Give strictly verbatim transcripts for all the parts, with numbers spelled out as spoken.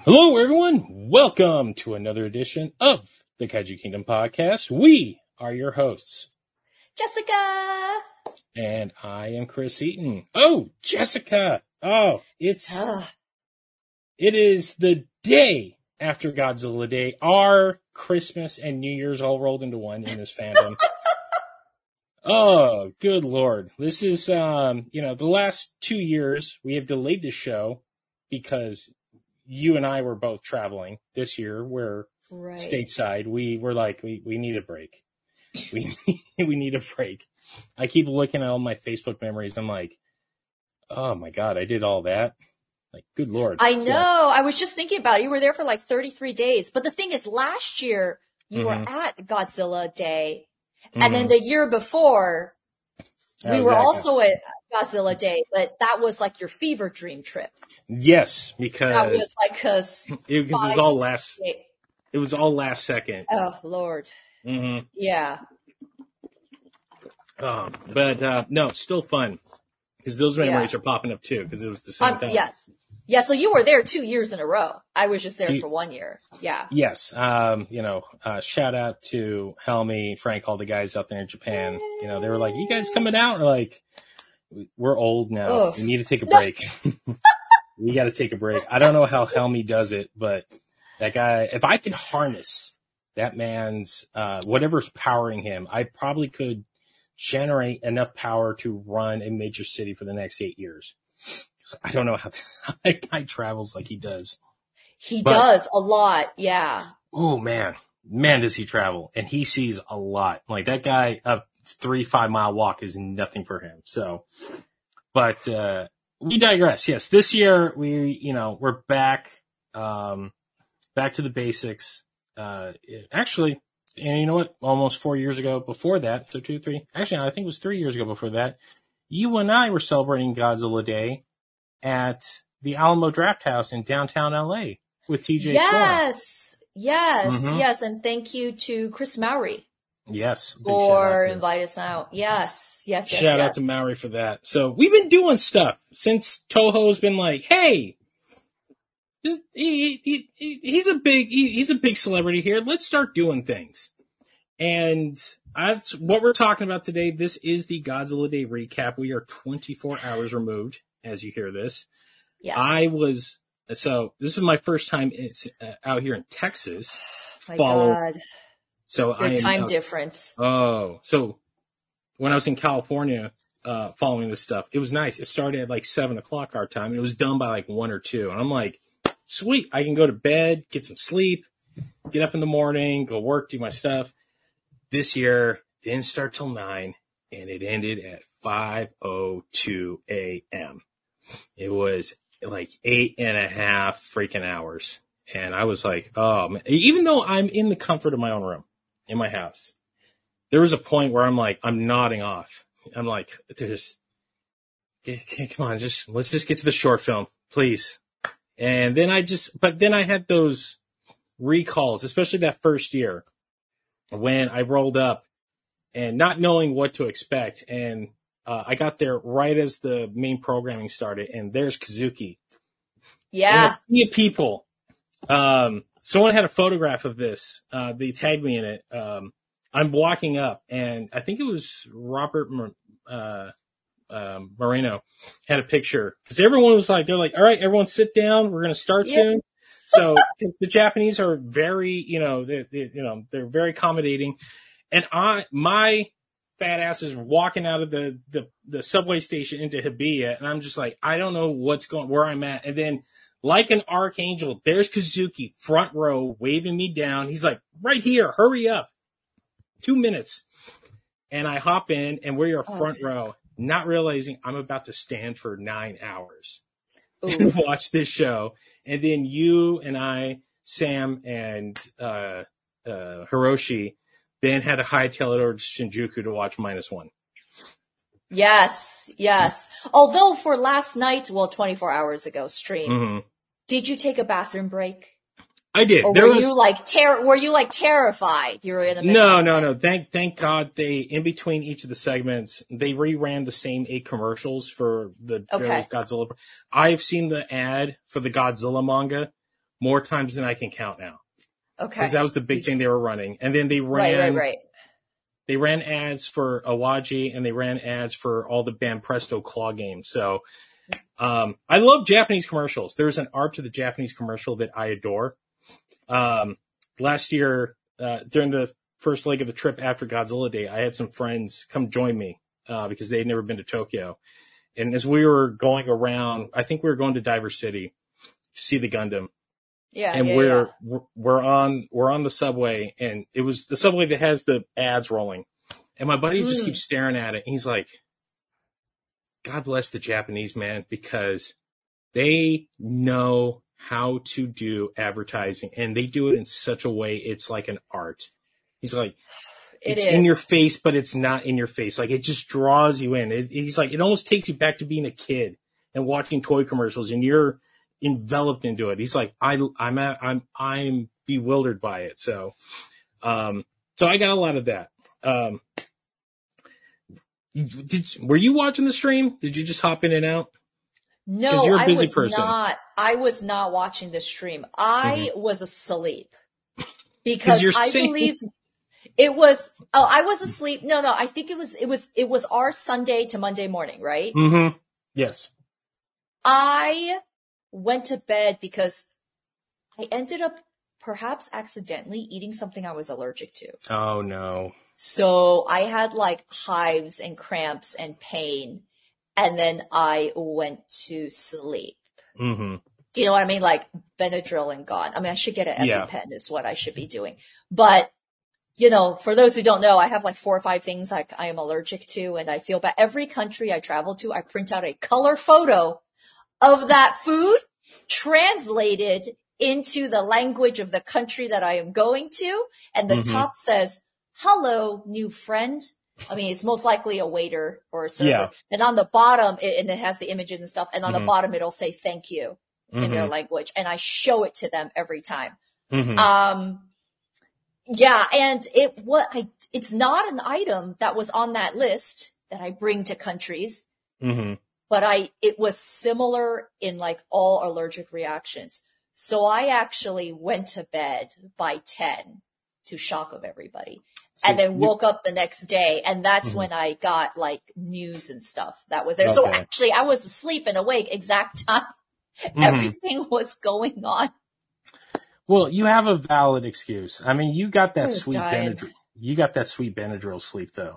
Hello, everyone. Welcome to another edition of the Kaiju Kingdom podcast. We are your hosts, Jessica! And I am Chris Eaton. Oh, Jessica! Oh, it's, Ugh. it is the day after Godzilla Day. Our Christmas and New Year's all rolled into one in this fandom. Oh, good Lord. This is, um, you know, the last two years we have delayed the show because you and I were both traveling. This year we're Right. stateside. We were like, we, we need a break. We we need a break. I keep looking at all my Facebook memories. I'm like, oh my God, I did all that. Like, good Lord. I know. So, I was just thinking about it. You were there for like thirty-three days. But the thing is, last year you Mhm. were at Godzilla Day. mhm. And then the year before, we Oh, were exactly. also at Godzilla Day. But that was like your fever dream trip. Yes, That because was like, cause it, 'cause it was five, all six, last. eight. It was all last second. Oh, Lord. hmm Yeah. Um, but uh, no, still fun because those memories Yeah. are popping up too because it was the same Um, time. yes. Yeah, so you were there two years in a row. I was just there You- for one year. Yeah. Yes. Um, you know, uh, shout out to Helmy, Frank, all the guys out there in Japan. You know, they were like, you guys coming out? We're like, we're old now. Ugh. We need to take a break. We got to take a break. I don't know how Helmy does it, but that guy, if I could harness that man's, uh, whatever's powering him, I probably could generate enough power to run a major city for the next eight years. So I don't know how, how that guy travels like he does. He But- does a lot. Yeah. Oh man, man, does he travel, and he sees a lot. Like that guy, a three, five mile walk is nothing for him. So, but, uh, we digress. Yes. This year we, you know, we're back, um, back to the basics. Uh, it- actually, and you know what? Almost four years ago before that, so two, three, actually, I think it was three years ago before that, you and I were celebrating Godzilla Day at the Alamo Draft House in downtown L A with T J Storm. Yes, yes, Mhm. yes, and thank you to Chris Mowry Yes. big for shout out to- inviting us out. Yes, yes, yes, Shout yes. out to Maori for that. So we've been doing stuff since Toho's been like, hey, this- he, he, he, he's a big, he, he's a big celebrity here. Let's start doing things. And that's what we're talking about today. This is the Godzilla Day recap. We are twenty-four hours removed as you hear this. Yes. I was, so this is my first time it's, uh, out here in Texas. My follow- God, So I your am time out- difference. Oh, so when I was in California, uh, following this stuff, it was nice. It started at like seven o'clock our time and it was done by like one or two. And I'm like, sweet, I can go to bed, get some sleep, get up in the morning, go work, do my stuff. This year didn't start till nine and it ended at five oh two a.m. It was like eight and a half freaking hours. And I was like, oh man, even though I'm in the comfort of my own room in my house, there was a point where I'm like, I'm nodding off. I'm like, there's, come on, just, let's just get to the short film, please. And then I just, but then I had those recalls, especially that first year when I rolled up and not knowing what to expect. And, uh, I got there right as the main programming started and there's Kazuki. Yeah. And a sea of people. Um, someone had a photograph of this. Uh, they tagged me in it. Um, I'm walking up and I think it was Robert, uh, um, Moreno had a picture because everyone was like, they're like, all right, everyone sit down. We're going to start Yeah. soon. So the Japanese are very, you know, they, they, you know, they're very accommodating. And I, my fat ass is walking out of the, the, the subway station into Hibiya. And I'm just like, I don't know what's going, where I'm at. And then like an archangel, there's Kazuki front row waving me down. He's like, right here, hurry up. Two minutes. And I hop in and we are front Oh. row, not realizing I'm about to stand for nine hours and Oof. watch this show. And then you and I, Sam and, uh, uh, Hiroshi then had to hightail it over to Shinjuku to watch minus one. Yes, yes. Although for last night, well, twenty-four hours ago stream, Mm-hmm. did you take a bathroom break? I did. Or There were was you like ter- were you like terrified? You were in the midst no, of no, it? no. Thank, thank God they in between each of the segments they reran the same eight commercials for the Okay. various Godzilla. I've seen the ad for the Godzilla manga more times than I can count now. Okay. Because that was the big thing they were running. And then they ran, right, right, right. They ran ads for Awaji and they ran ads for all the Banpresto claw games. So, um, I love Japanese commercials. There's an art to the Japanese commercial that I adore. Um, last year, uh, during the first leg of the trip after Godzilla Day, I had some friends come join me, uh, because they had never been to Tokyo. And as we were going around, I think we were going to Diver City to see the Gundam. Yeah. And yeah, we're, yeah. we're, we're on, we're on the subway and it was the subway that has the ads rolling. And my buddy mm. just keeps staring at it. And he's like, God bless the Japanese, man, because they know how to do advertising and they do it in such a way. It's like an art. He's like, it it's is. in your face, but it's not in your face. Like it just draws you in. It, he's like, it almost takes you back to being a kid and watching toy commercials and you're enveloped into it. He's like, I, I'm, at, I'm, I'm bewildered by it. So, um, so I got a lot of that. Um, did, were you watching the stream? Did you just hop in and out? No, you're a busy I was person. not. I was not watching the stream. I mm-hmm. was asleep because I saying- believe it was. Oh, I was asleep. No, no. I think it was. It was. It was our Sunday to Monday morning, right? Mm-hmm. Yes. I went to bed because I ended up perhaps accidentally eating something I was allergic to. Oh no. So I had like hives and cramps and pain. And then I went to sleep. Mm-hmm. Do you know what I mean? Like Benadryl and gone. I mean, I should get an yeah. EpiPen is what I should be doing. But, you know, for those who don't know, I have like four or five things I, I am allergic to and I feel bad. Every country I travel to, I print out a color photo of that food translated into the language of the country that I am going to. And the mm-hmm. top says, hello, new friend. I mean, it's most likely a waiter or a server. Yeah. And on the bottom, it, and it has the images and stuff. And on mm-hmm. the bottom, it'll say thank you mm-hmm. in their language. And I show it to them every time. Mm-hmm. Um, yeah. And it, what I, it's not an item that was on that list that I bring to countries, mm-hmm. but I, it was similar in like all allergic reactions. So I actually went to bed by ten to shock of everybody. So and then woke you, up the next day, and that's mm-hmm. when I got like news and stuff that was there. Okay. So actually, I was asleep and awake exact time mm-hmm. everything was going on. Well, you have a valid excuse. I mean, you got that sweet Benadryl. You got that sweet Benadryl sleep, though.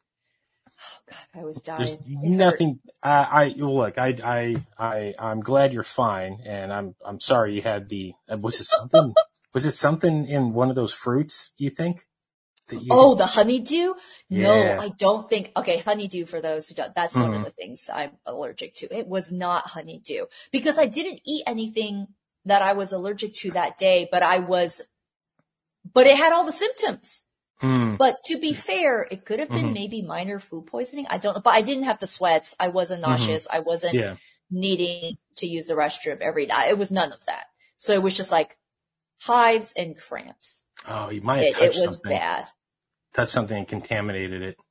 Oh God, I was dying. There's it nothing. I, I look. I, I, I, I'm glad you're fine, and I'm, I'm sorry you had the. Was it something? was it something in one of those fruits? You think? You oh, the honeydew? Yeah. No, I don't think. Okay, honeydew for those who don't. That's mm-hmm. one of the things I'm allergic to. It was not honeydew because I didn't eat anything that I was allergic to that day, but I was, but it had all the symptoms. Mm. But to be fair, it could have been mm-hmm. maybe minor food poisoning. I don't know, but I didn't have the sweats. I wasn't nauseous. Mm-hmm. I wasn't yeah. needing to use the restroom every night. It was none of that. So it was just like hives and cramps. Oh, you might have it, touched it was something. bad. Touched something and contaminated it.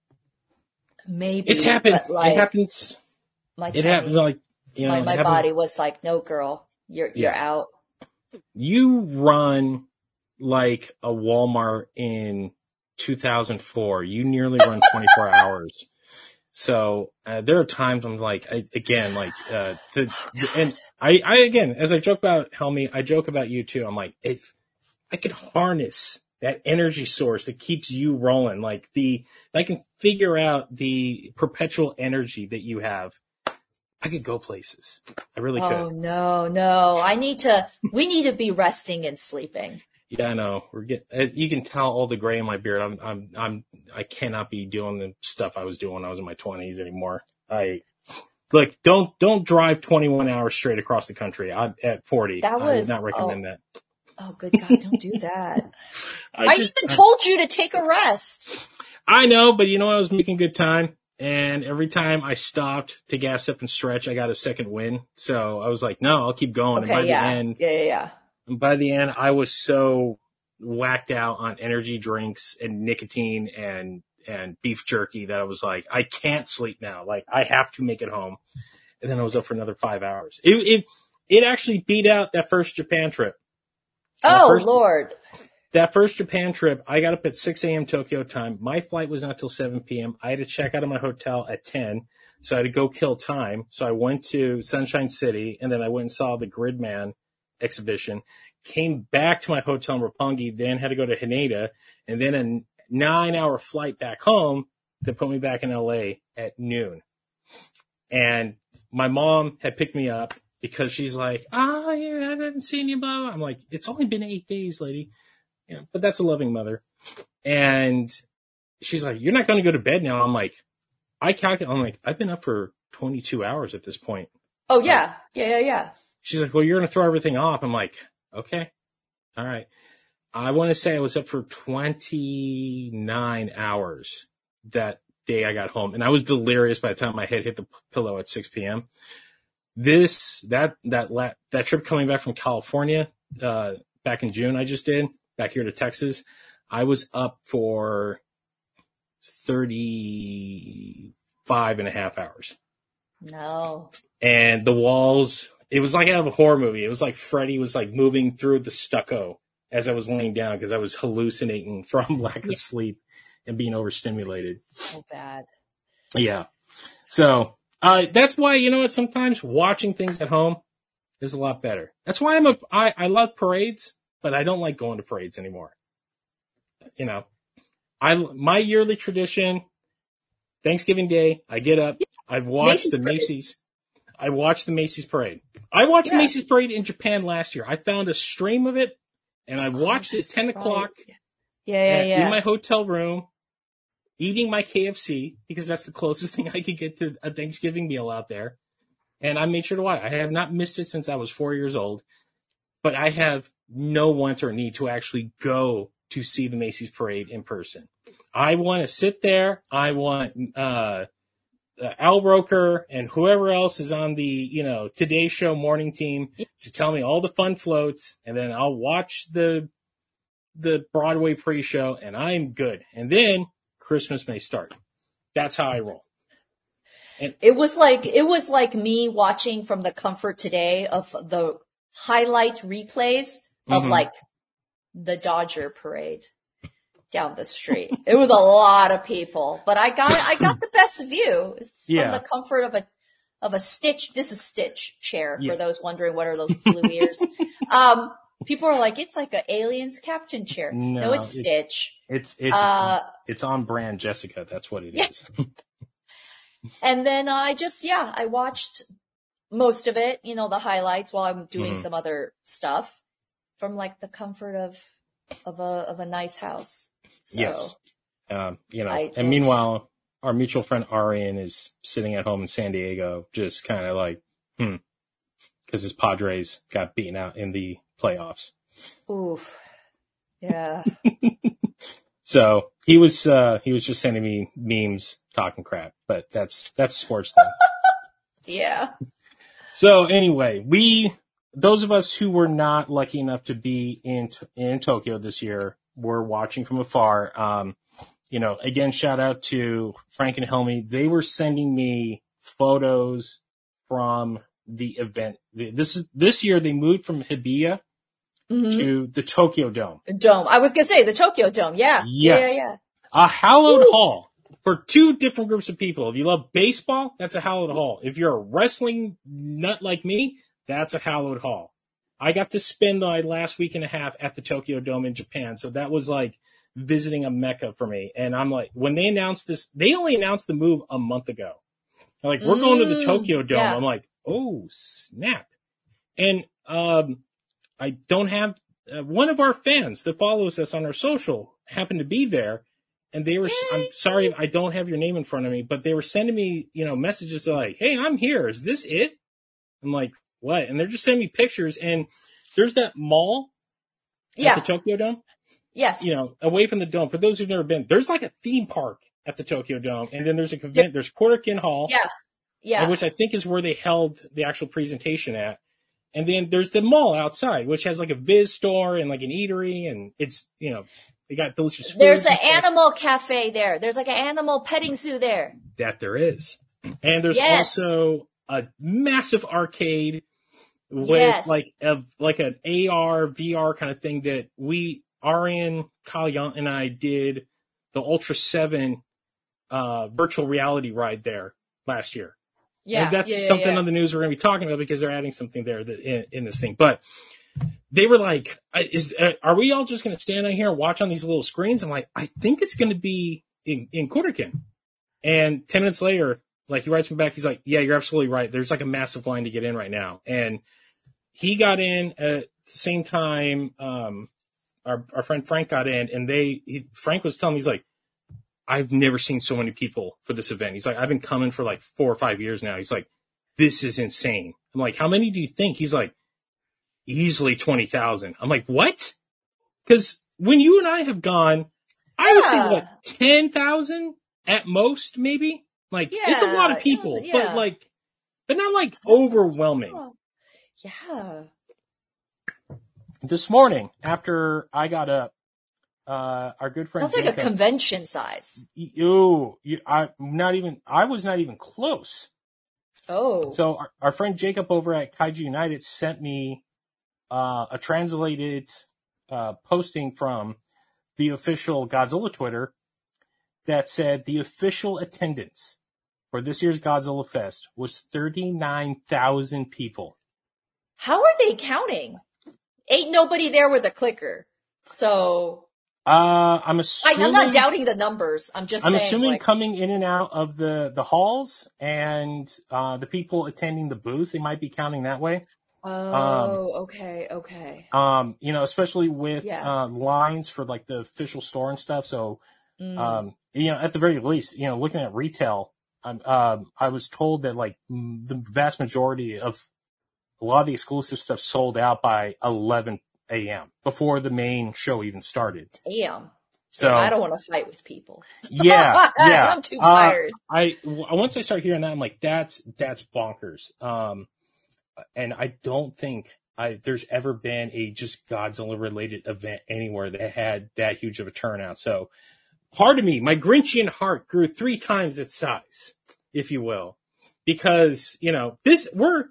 Maybe it's happened. Like, it happens. My it happens. Like you know, my, my body was like, "No, girl, you're you're yeah. out." You run like a Walmart in two thousand four. You nearly run twenty-four hours. So uh, there are times I'm like, I, again, like, uh, the, the, and I, I again, as I joke about Helmy, I joke about you too. I'm like, if I could harness that energy source that keeps you rolling, like the, if I can figure out the perpetual energy that you have, I could go places. I really oh, could. Oh no, no. I need to, we need to be resting and sleeping. Yeah, I know. We're getting, you can tell all the gray in my beard. I'm, I'm, I'm, I cannot be doing the stuff I was doing when I was in my twenties anymore. I, look, don't, don't drive twenty-one hours straight across the country. I, at forty. That was, I would not recommend oh, that. Oh, good God, don't do that. I, I just, even told you to take a rest. I know, but you know, I was making good time. And every time I stopped to gas up and stretch, I got a second win. So I was like, no, I'll keep going. Okay, and by yeah. the end, yeah, yeah, yeah. And by the end, I was so whacked out on energy drinks and nicotine and, and beef jerky that I was like, I can't sleep now. Like, I have to make it home. And then I was up for another five hours. It, it, it actually beat out that first Japan trip. Oh, first, Lord. That first Japan trip, I got up at six a.m. Tokyo time. My flight was not till seven p.m. I had to check out of my hotel at ten, so I had to go kill time. So I went to Sunshine City, and then I went and saw the Gridman exhibition, came back to my hotel in Roppongi, then had to go to Haneda, and then a nine-hour flight back home to put me back in L A at noon. And my mom had picked me up because she's like, oh, yeah, I haven't seen you, blah, blah. I'm like, it's only been eight days, lady. Yeah, but that's a loving mother. And she's like, you're not going to go to bed now. I'm like, I calculate, I'm like, I've been up for twenty-two hours at this point. Oh, yeah. Like, yeah, yeah, yeah. She's like, well, you're going to throw everything off. I'm like, okay. All right. I want to say I was up for twenty-nine hours that day I got home. And I was delirious by the time my head hit the pillow at six p.m. This, that, that, that, that trip coming back from California, uh, back in June I just did, back here to Texas, I was up for thirty-five and a half hours. No. And the walls, it was like out of a horror movie. It was like Freddy was like moving through the stucco as I was laying down because I was hallucinating from lack of yeah. sleep and being overstimulated. So bad. Yeah. So uh, that's why, you know what, sometimes watching things at home is a lot better. That's why I'm a, I, I love parades, but I don't like going to parades anymore. You know, I, my yearly tradition, Thanksgiving Day, I get up, I've watched Macy's the Macy's, parade. I watched the Macy's parade. I watched yeah. the Macy's parade in Japan last year. I found a stream of it and I watched oh, it at ten o'clock right. yeah, yeah, yeah. in my hotel room, eating my K F C because that's the closest thing I could get to a Thanksgiving meal out there. And I made sure to watch. I have not missed it since I was four years old, but I have no want or need to actually go to see the Macy's parade in person. I want to sit there. I want uh, Al Roker and whoever else is on the, you know, Today Show morning team to tell me all the fun floats, and then I'll watch the the Broadway pre-show, and I'm good. And then Christmas may start. That's how I roll. And it was like it was like me watching from the comfort today of the highlight replays of mm-hmm. like the Dodger parade down the street. It was a lot of people, but I got I got the best view. It's from yeah. the comfort of a of a Stitch. This is Stitch chair for yeah. those wondering what are those blue ears. Um, people are like, it's like an alien's captain chair. No, no it's it, Stitch. It's it's uh, it's on brand, Jessica. That's what it yeah. is. And then uh, I just yeah, I watched most of it. You know, the highlights while I'm doing mm-hmm. some other stuff from like the comfort of of a of a nice house. So, yes. Um, you know, I and meanwhile, our mutual friend Arian is sitting at home in San Diego, just kind of like, hmm, because his Padres got beaten out in the playoffs. Oof. Yeah. So he was uh, he was just sending me memes talking crap, but that's that's sports thing. Yeah. So anyway, we those of us who were not lucky enough to be in in Tokyo this year were watching from afar. Um, you know, again, shout out to Frank and Helmy. They were sending me photos from the event. This is this year they moved from Hibiya mm-hmm. to the Tokyo Dome. Dome. I was gonna say the Tokyo Dome. Yeah. Yes. Yeah. Yeah. A hallowed Woo. hall for two different groups of people. If you love baseball, that's a hallowed hall. If you're a wrestling nut like me, that's a hallowed hall. I got to spend my last week and a half at the Tokyo Dome in Japan, so that was like visiting a mecca for me. And I'm like, when they announced this, they only announced the move a month ago. They're like, we're mm, going to the Tokyo Dome. Yeah. I'm like, oh, snap. And um, I don't have uh, one of our fans that follows us on our social happened to be there. And they were, Yay. I'm sorry, I don't have your name in front of me, but they were sending me, you know, messages like, hey, I'm here. Is this it? I'm like, what? And they're just sending me pictures. And there's that mall yeah. at the Tokyo Dome. Yes. You know, away from the dome. For those who've never been, there's like a theme park at the Tokyo Dome. And then there's a convent, yeah. there's Korakuen Hall. Yeah. Yeah. Which I think is where they held the actual presentation at. And then there's the mall outside, which has like a Viz store and like an eatery. And it's, you know, they got delicious food. There's an animal cafe there. There's like an animal petting zoo there. That there is. And there's yes. also a massive arcade with Yes. like a like an A R V R kind of thing that we Arian Kalyant and I did the Ultra seven uh, virtual reality ride there last year. Yeah, and that's yeah, yeah, something yeah. on the news we're going to be talking about because they're adding something there that in, in this thing. But they were like, "Is uh, are we all just going to stand out here and watch on these little screens?" I'm like, "I think it's going to be in in Kodokan." And ten minutes later, like he writes me back, he's like, "Yeah, you're absolutely right. There's like a massive line to get in right now." And he got in at the same time. Um, our our friend Frank got in, and they he, Frank was telling me, he's like, "I've never seen so many people for this event." He's like, "I've been coming for like four or five years now." He's like, "This is insane." I'm like, "How many do you think?" He's like, "Easily twenty thousand." I'm like, "What?" Because when you and I have gone, I would say Yeah. what, ten thousand at most, maybe. Like it's a lot of Yeah, people, yeah, but yeah. like, but not like overwhelming. Oh, yeah. This morning, after I got up, uh, our good friend That's like a Jacob, convention size. you, you, I not even, I was not even close. Oh. So our, our friend Jacob over at Kaiju United sent me uh, a translated uh, posting from the official Godzilla Twitter that said the official attendance for this year's Godzilla Fest was thirty-nine thousand people. How are they counting? Ain't nobody there with a clicker. So Uh, I'm I, assuming I'm not doubting the numbers. I'm just I'm saying, assuming like, coming in and out of the, the halls and uh, the people attending the booths, they might be counting that way. oh, Um, okay, okay. Um, you know, especially with Yeah. uh, lines for like the official store and stuff. So, Mm. um, you know, at the very least, you know, looking at retail, um, um, I was told that like m- the vast majority of a lot of the exclusive stuff sold out by eleven a.m. before the main show even started. Damn. So Yeah, I don't want to fight with people. yeah, yeah. I'm too Uh, tired. I w- once I start hearing that, I'm like, that's that's bonkers. Um, and I don't think I there's ever been a just Godzilla related event anywhere that had that huge of a turnout. So part of me, my Grinchian heart grew three times its size, if you will, because, you know, this we're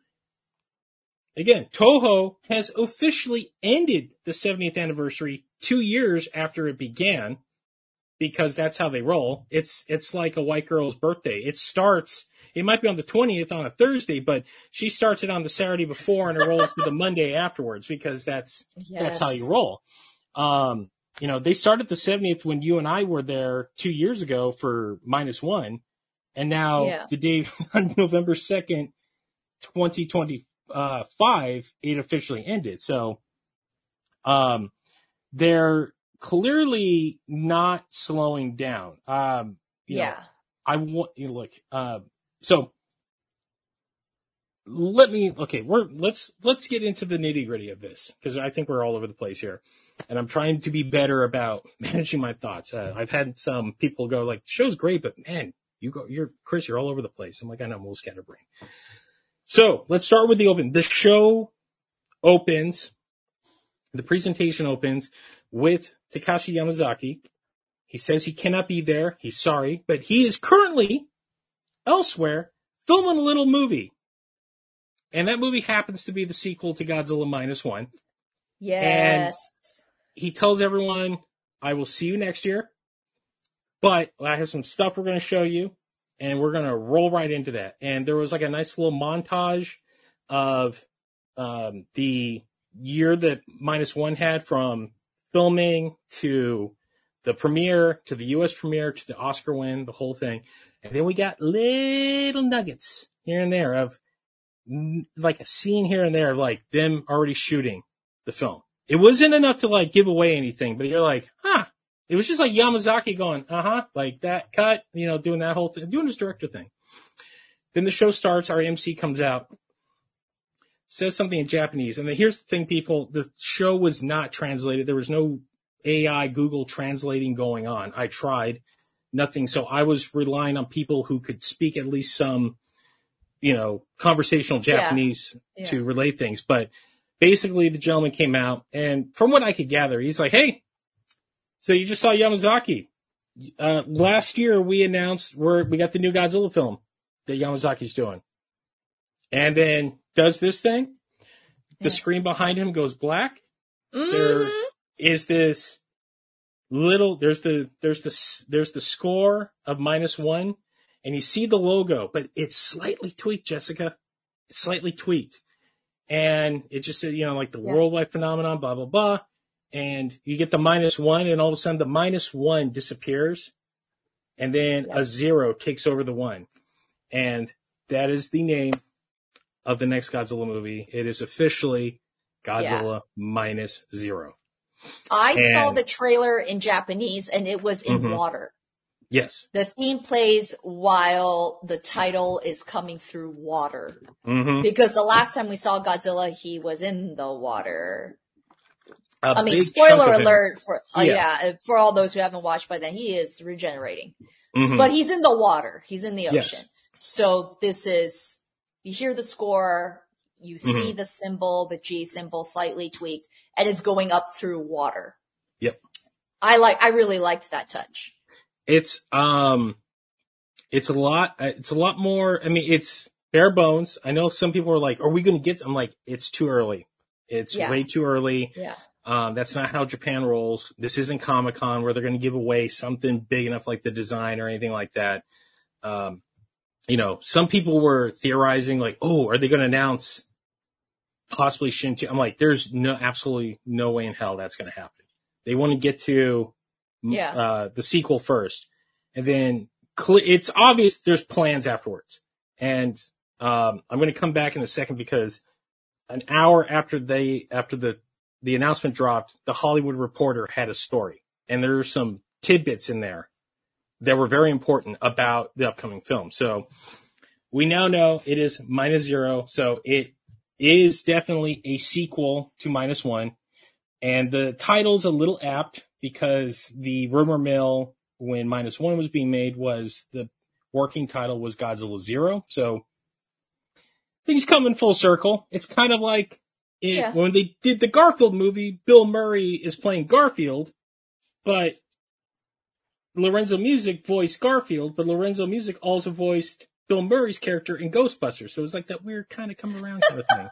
again, Toho has officially ended the seventieth anniversary two years after it began, because that's how they roll. It's it's like a white girl's birthday. It starts, it might be on the twentieth on a Thursday, but she starts it on the Saturday before and it rolls to the Monday afterwards, because that's Yes. that's how you roll. Um, you know, they started the seventieth when you and I were there two years ago for minus one, and now Yeah. the day on November second, twenty twenty-five, it officially ended. So, um, they're clearly not slowing down. Um, you Yeah. know, I want you know, look. Uh, so let me. Okay, we're let's let's get into the nitty gritty of this, because I think we're all over the place here, and I'm trying to be better about managing my thoughts. Uh, I've had some people go like, "The show's great, but man, you go, you're Chris, you're all over the place." I'm like, I know, I'm a little scatterbrained. So let's start with the open. The show opens. The presentation opens with Takashi Yamazaki. He says he cannot be there. He's sorry, but he is currently elsewhere filming a little movie. And that movie happens to be the sequel to Godzilla Minus One. Yes. He tells everyone, I will see you next year, but I have some stuff we're going to show you, and we're going to roll right into that. And there was like a nice little montage of um, the year that Minus One had, from filming to the premiere to the U S premiere to the Oscar win, the whole thing. And then we got little nuggets here and there of mm, like a scene here and there of like them already shooting the film. It wasn't enough to like give away anything, but you're like, huh. It was just like Yamazaki going, uh-huh, like that cut, you know, doing that whole thing, doing his director thing. Then the show starts, our M C comes out, says something in Japanese. And then here's the thing, people, the show was not translated. There was no A I Google translating going on. I tried, nothing. So I was relying on people who could speak at least some, you know, conversational Japanese Yeah. Yeah. to relate things. But basically the gentleman came out, and from what I could gather, he's like, hey, so you just saw Yamazaki. Uh, last year we announced we're, we got the new Godzilla film that Yamazaki's doing. And then does this thing. the Yeah. screen behind him goes black. Mm-hmm. There is this little, there's the, there's the, there's the score of minus one, and you see the logo, but it's slightly tweaked, Jessica. It's slightly tweaked. And it just said, you know, like the Yeah. worldwide phenomenon, blah, blah, blah. And you get the minus one, and all of a sudden the minus one disappears, and then Yeah. a zero takes over the one. And that is the name of the next Godzilla movie. It is officially Godzilla minus zero. I saw And- the trailer in Japanese, and it was in Mhm. water. Yes. The theme plays while the title is coming through water. Mm-hmm. Because the last time we saw Godzilla, he was in the water. A I mean, big spoiler chunk of him. alert for uh, Yeah. yeah. for all those who haven't watched by then, he is regenerating. Mhm. But he's in the water. He's in the Yes. ocean. So this is, you hear the score, you see Mhm. the symbol, the G symbol slightly tweaked, and it's going up through water. Yep. I like, I really liked that touch. It's um, it's a lot. uh, It's a lot more. I mean, it's bare bones. I know some people are like, "Are we going to get?" I'm like, "It's too early. It's Yeah. way too early." Yeah. Um, that's not how Japan rolls. This isn't Comic Con where they're going to give away something big enough like the design or anything like that. Um, you know, some people were theorizing like, "Oh, are they going to announce possibly Shin two?" I'm like, "There's no, absolutely no way in hell that's going to happen." They want to get to Yeah. uh, the sequel first, and then cl- it's obvious there's plans afterwards. And um, I'm going to come back in a second because an hour after they after the the announcement dropped, the Hollywood Reporter had a story, and there are some tidbits in there that were very important about the upcoming film. So we now know it is minus zero, so it is definitely a sequel to minus one. And the title's a little apt because the rumor mill when minus one was being made was the working title was Godzilla Zero. So things coming full circle. It's kind of like it, Yeah. when they did the Garfield movie, Bill Murray is playing Garfield, but Lorenzo Music voiced Garfield, but Lorenzo Music also voiced Bill Murray's character in Ghostbusters. So it was like that weird kind of come around kind of thing.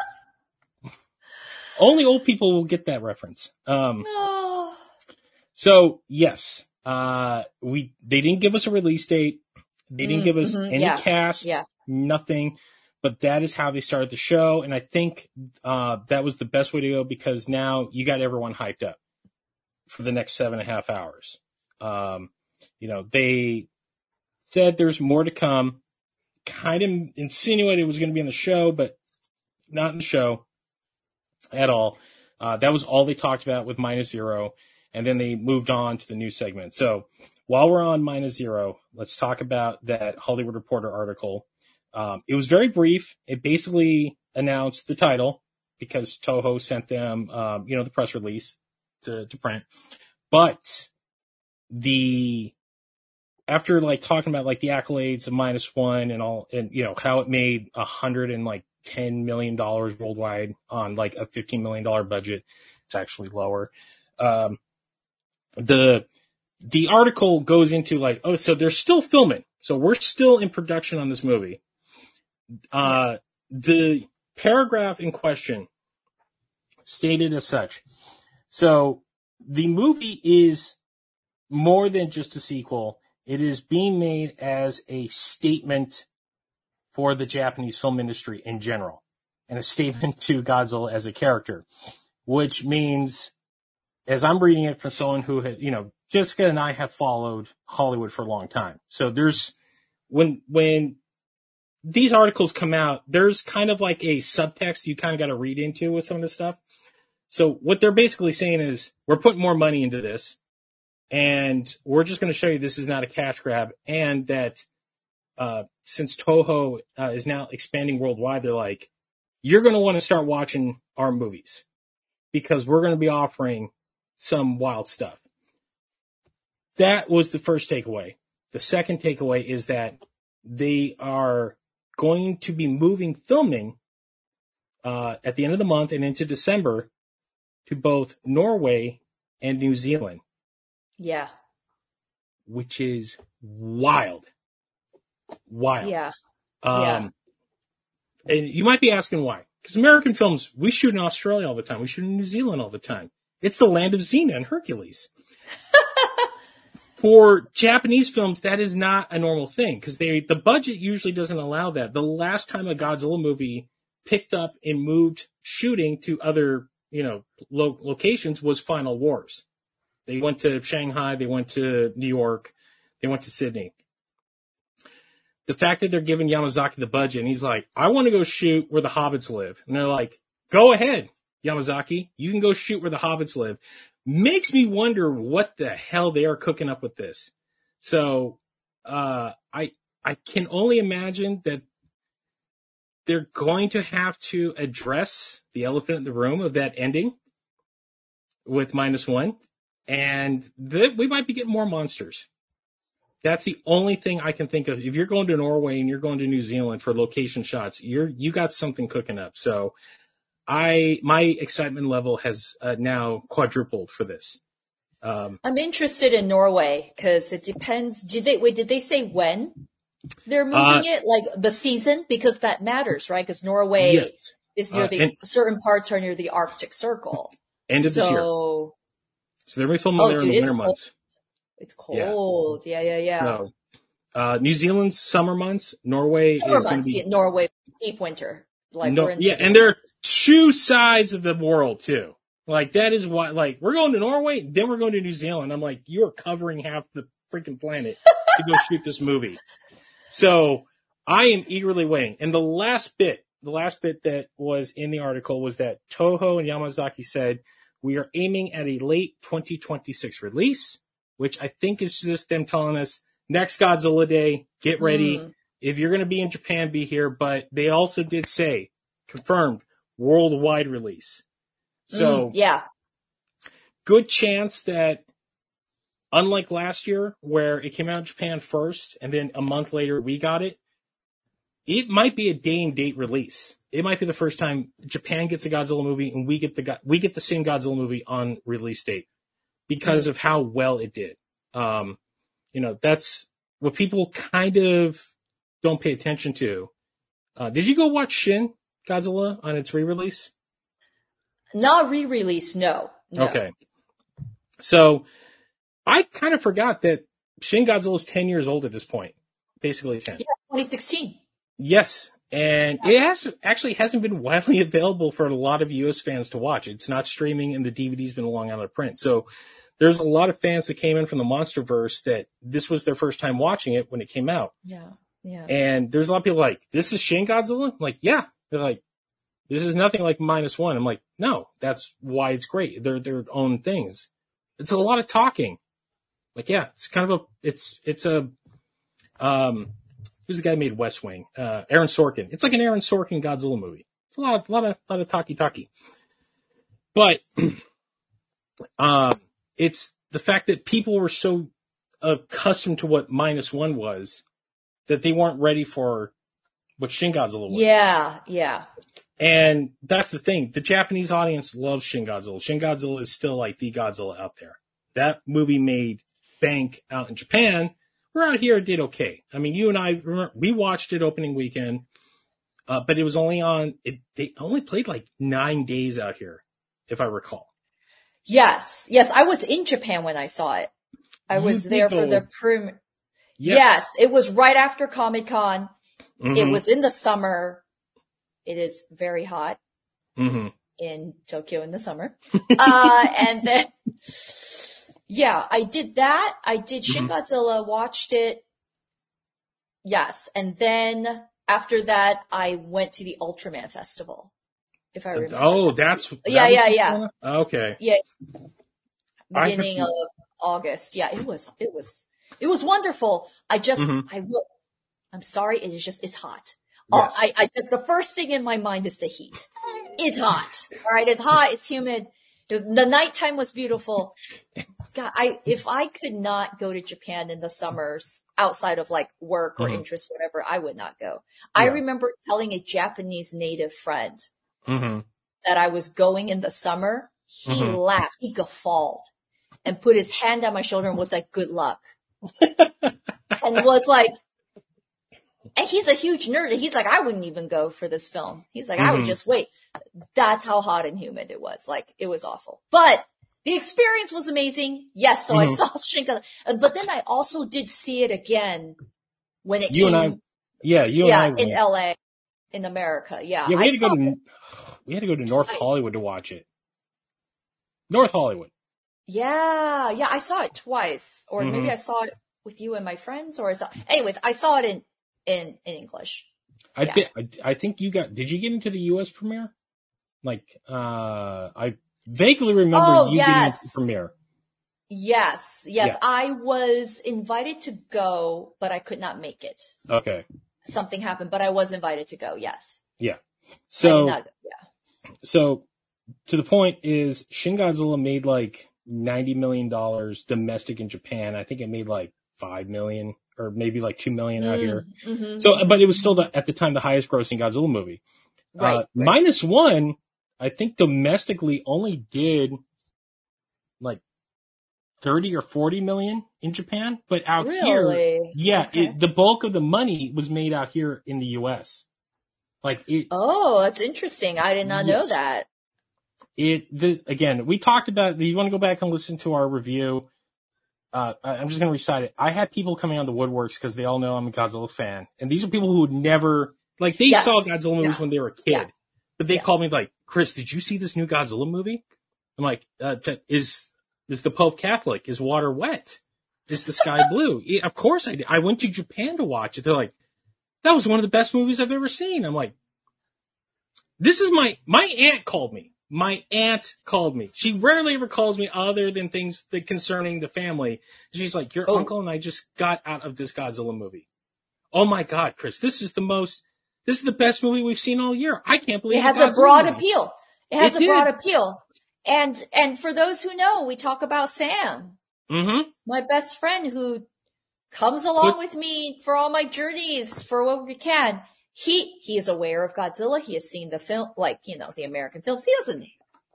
Only old people will get that reference. Um, No. so yes, uh, we, they didn't give us a release date. They didn't Mm, give us mhm, any yeah, cast, yeah. nothing, but that is how they started the show. And I think, uh, that was the best way to go because now you got everyone hyped up for the next seven and a half hours. Um, you know, they said there's more to come, kind of insinuated it was going to be in the show, but not in the show at all. Uh, that was all they talked about with minus zero. And then they moved on to the new segment. So while we're on minus zero, let's talk about that Hollywood Reporter article. Um, it was very brief. It basically announced the title because Toho sent them, um, you know, the press release to, to print. But the, after like talking about like the accolades of minus one and all, and you know, how it made a hundred and like ten million dollars worldwide on like a fifteen million dollars budget, it's actually lower. Um, the, the article goes into like, oh, so they're still filming. So we're still in production on this movie. Uh, the paragraph in question stated as such. So the movie is more than just a sequel. It is being made as a statement for the Japanese film industry in general and a statement to Godzilla as a character, which means, as I'm reading it from someone who had, you know, Jessica and I have followed Hollywood for a long time. So there's, when, when these articles come out, there's kind of like a subtext you kind of got to read into with some of this stuff. So what they're basically saying is, we're putting more money into this, and we're just going to show you this is not a cash grab, and that uh, since Toho uh, is now expanding worldwide, they're like, you're going to want to start watching our movies because we're going to be offering some wild stuff. That was the first takeaway. The second takeaway is that they are going to be moving filming uh, at the end of the month and into December to both Norway and New Zealand. Yeah. Which is wild. Wild. Yeah. Um, Yeah. And you might be asking why. Because American films, we shoot in Australia all the time. We shoot in New Zealand all the time. It's the land of Xena and Hercules. For Japanese films, that is not a normal thing because they the budget usually doesn't allow that. The last time a Godzilla movie picked up and moved shooting to other, you know, lo- locations was Final Wars. They went to Shanghai, they went to New York, they went to Sydney. The fact that they're giving Yamazaki the budget and he's like, I want to go shoot where the hobbits live. And they're like, go ahead, Yamazaki. You can go shoot where the hobbits live. Makes me wonder what the hell they are cooking up with this. So uh, I I can only imagine that they're going to have to address the elephant in the room of that ending with minus one. And th- we might be getting more monsters. That's the only thing I can think of. If you're going to Norway and you're going to New Zealand for location shots, you're you got something cooking up. So I my excitement level has uh, now quadrupled for this. Um, I'm interested in Norway because it depends. Did they wait? Did they say when they're moving uh, it? Like the season, because that matters, right? Because Norway yes. is near uh, the and, certain parts are near the Arctic Circle. End of so, this year. So they're going to be filming oh, there dude, in the winter cold. months. It's cold. Yeah, yeah, yeah. yeah. So, uh, New Zealand's summer months. Norway summer is going to be yeah, Norway deep winter. Like no, we're into yeah, and there are two sides of the world too. Like that is why, like we're going to Norway, then we're going to New Zealand. I'm like, you are covering half the freaking planet to go shoot this movie. So I am eagerly waiting. And the last bit, the last bit that was in the article was that Toho and Yamazaki said we are aiming at a late twenty twenty-six release, which I think is just them telling us next Godzilla Day, get ready. Mm. If you're going to be in Japan, be here. But they also did say, confirmed, worldwide release. So, mm, yeah, good chance that, unlike last year, where it came out in Japan first, and then a month later we got it, it might be a day and date release. It might be the first time Japan gets a Godzilla movie and we get the we get the same Godzilla movie on release date because mm. of how well it did. Um, you know, that's what people kind of don't pay attention to. Uh, did you go watch Shin Godzilla on its re-release? Not re-release, no. no. Okay. So I kind of forgot that Shin Godzilla is ten years old at this point. Basically ten. Yeah, twenty sixteen. Yes. And yeah. it has actually hasn't been widely available for a lot of U S fans to watch. It's not streaming and the D V D's been long out of print. So there's a lot of fans that came in from the MonsterVerse that this was their first time watching it when it came out. Yeah. Yeah. And there's a lot of people like, this is Shin Godzilla? I'm like, yeah. They're like, this is nothing like minus one. I'm like, no, that's why it's great. They're their own things. It's a lot of talking. Like, yeah, it's kind of a, it's, it's a, um, who's the guy who made West Wing? Uh, Aaron Sorkin. It's like an Aaron Sorkin Godzilla movie. It's a lot of, lot of, lot of talky talky. But, um, it's the fact that people were so accustomed to what minus one was that they weren't ready for what Shin Godzilla was. Yeah, yeah. And that's the thing. The Japanese audience loves Shin Godzilla. Shin Godzilla is still like the Godzilla out there. That movie made bank out in Japan. We're out here, it did okay. I mean, you and I, remember, we watched it opening weekend, uh, but it was only on, it, they only played like nine days out here, if I recall. Yes, yes. I was in Japan when I saw it. I you was there for the prim. Yes. yes, it was right after Comic-Con. Mm-hmm. It was in the summer. It is very hot mm-hmm. in Tokyo in the summer. uh, and then, yeah, I did that. I did Shin mm-hmm. Godzilla, watched it. Yes. And then after that, I went to the Ultraman Festival. If I remember. Oh, that's. That yeah, yeah, yeah. Okay. Yeah. Beginning of August. Yeah, it was, it was, it was wonderful. I just, mm-hmm. I will, I'm sorry. It is just, it's hot. Yes. I, I just, the first thing in my mind is the heat. It's hot. All right. It's hot. It's humid. It was, the nighttime was beautiful. God, I, if I could not go to Japan in the summers outside of like work or mm-hmm. interest, whatever, I would not go. Yeah. I remember telling a Japanese native friend mm-hmm. that I was going in the summer. He mm-hmm. laughed. He guffawed and put his hand on my shoulder and was like, good luck. And was like, And he's a huge nerd. And he's like, I wouldn't even go for this film. He's like, mm-hmm. I would just wait. That's how hot and humid it was. Like, it was awful. But the experience was amazing. Yes, so mm-hmm. I saw Shin Godzilla. But then I also did see it again when it you came. And I, yeah, you yeah, and I. in L A, in America. Yeah. Yeah, we I had to saw go to, it. we had to go to North Hollywood to watch it. North Hollywood. Yeah, yeah, I saw it twice. Or mm-hmm. maybe I saw it with you and my friends, or I saw, anyways, I saw it in, in, in English. I yeah. think, I, I think you got, did you get into the U S premiere? Like, uh, I vaguely remember oh, you yes. getting into the premiere. Yes, yes. Yeah. I was invited to go, but I could not make it. Okay. Something happened, but I was invited to go, yes. Yeah. So, I did not, yeah. So, to the point is, Shin Godzilla made like ninety million dollars domestic in Japan. I think it made like five million dollars or maybe like two million dollars mm, out here. Mm-hmm, so, mm-hmm. but it was still the, at the time the highest grossing Godzilla movie. Right, uh, right. Minus one, I think domestically only did like thirty or forty million in Japan, but out really? here, yeah, okay. it, the bulk of the money was made out here in the U S. Like it, oh, that's interesting. I did not yes. know that. It, the, again, we talked about, you want to go back and listen to our review. Uh, I'm just going to recite it. I had people coming on the woodworks because they all know I'm a Godzilla fan. And these are people who would never, like, they yes. saw Godzilla movies yeah. when they were a kid. Yeah. But they yeah. called me like, Chris, did you see this new Godzilla movie? I'm like, uh, is, is the Pope Catholic? Is water wet? Is the sky blue? Yeah, of course I did. I went to Japan to watch it. They're like, that was one of the best movies I've ever seen. I'm like, this is my, my aunt called me. My aunt called me. She rarely ever calls me other than things that concerning the family. She's like, your oh. uncle and I just got out of this Godzilla movie. Oh my God, Chris, this is the most, this is the best movie we've seen all year. I can't believe it has a broad movie. appeal. It has it a did. broad appeal. And, and for those who know, we talk about Sam, mm-hmm. my best friend who comes along but, with me for all my journeys for what we can. He, he is aware of Godzilla. He has seen the film, like, you know, the American films. He doesn't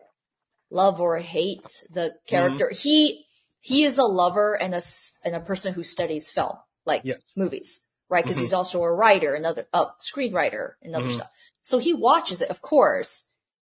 love or hate the character. Mm-hmm. He, he is a lover and a, and a person who studies film, like yes. movies, right? Cause mm-hmm. he's also a writer, another, uh, screenwriter and other mm-hmm. stuff. So he watches it. Of course,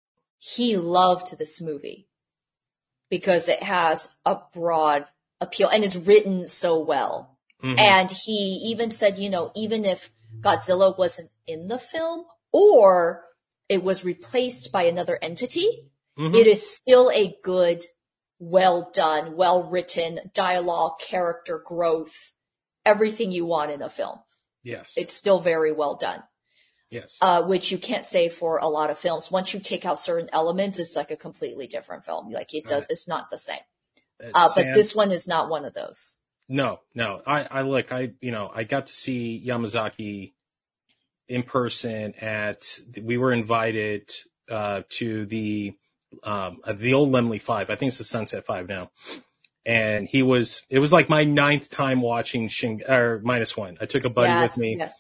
he loved this movie because it has a broad appeal and it's written so well. Mm-hmm. And he even said, you know, even if Godzilla wasn't in the film or it was replaced by another entity, mm-hmm. it is still a good, well done, well written dialogue, character growth, everything you want in a film. Yes. It's still very well done. Yes. Uh, which you can't say for a lot of films. Once you take out certain elements, it's like a completely different film. Like it does, right. It's not the same. Uh, but Sam, this one is not one of those. No, no. I, I look, I, you know, I got to see Yamazaki in person at, we were invited, uh, to the, um, the old Lemley Five. I think it's the Sunset Five now. And he was, it was like my ninth time watching Shin, or Minus One. I took a buddy yes, with me. Yes.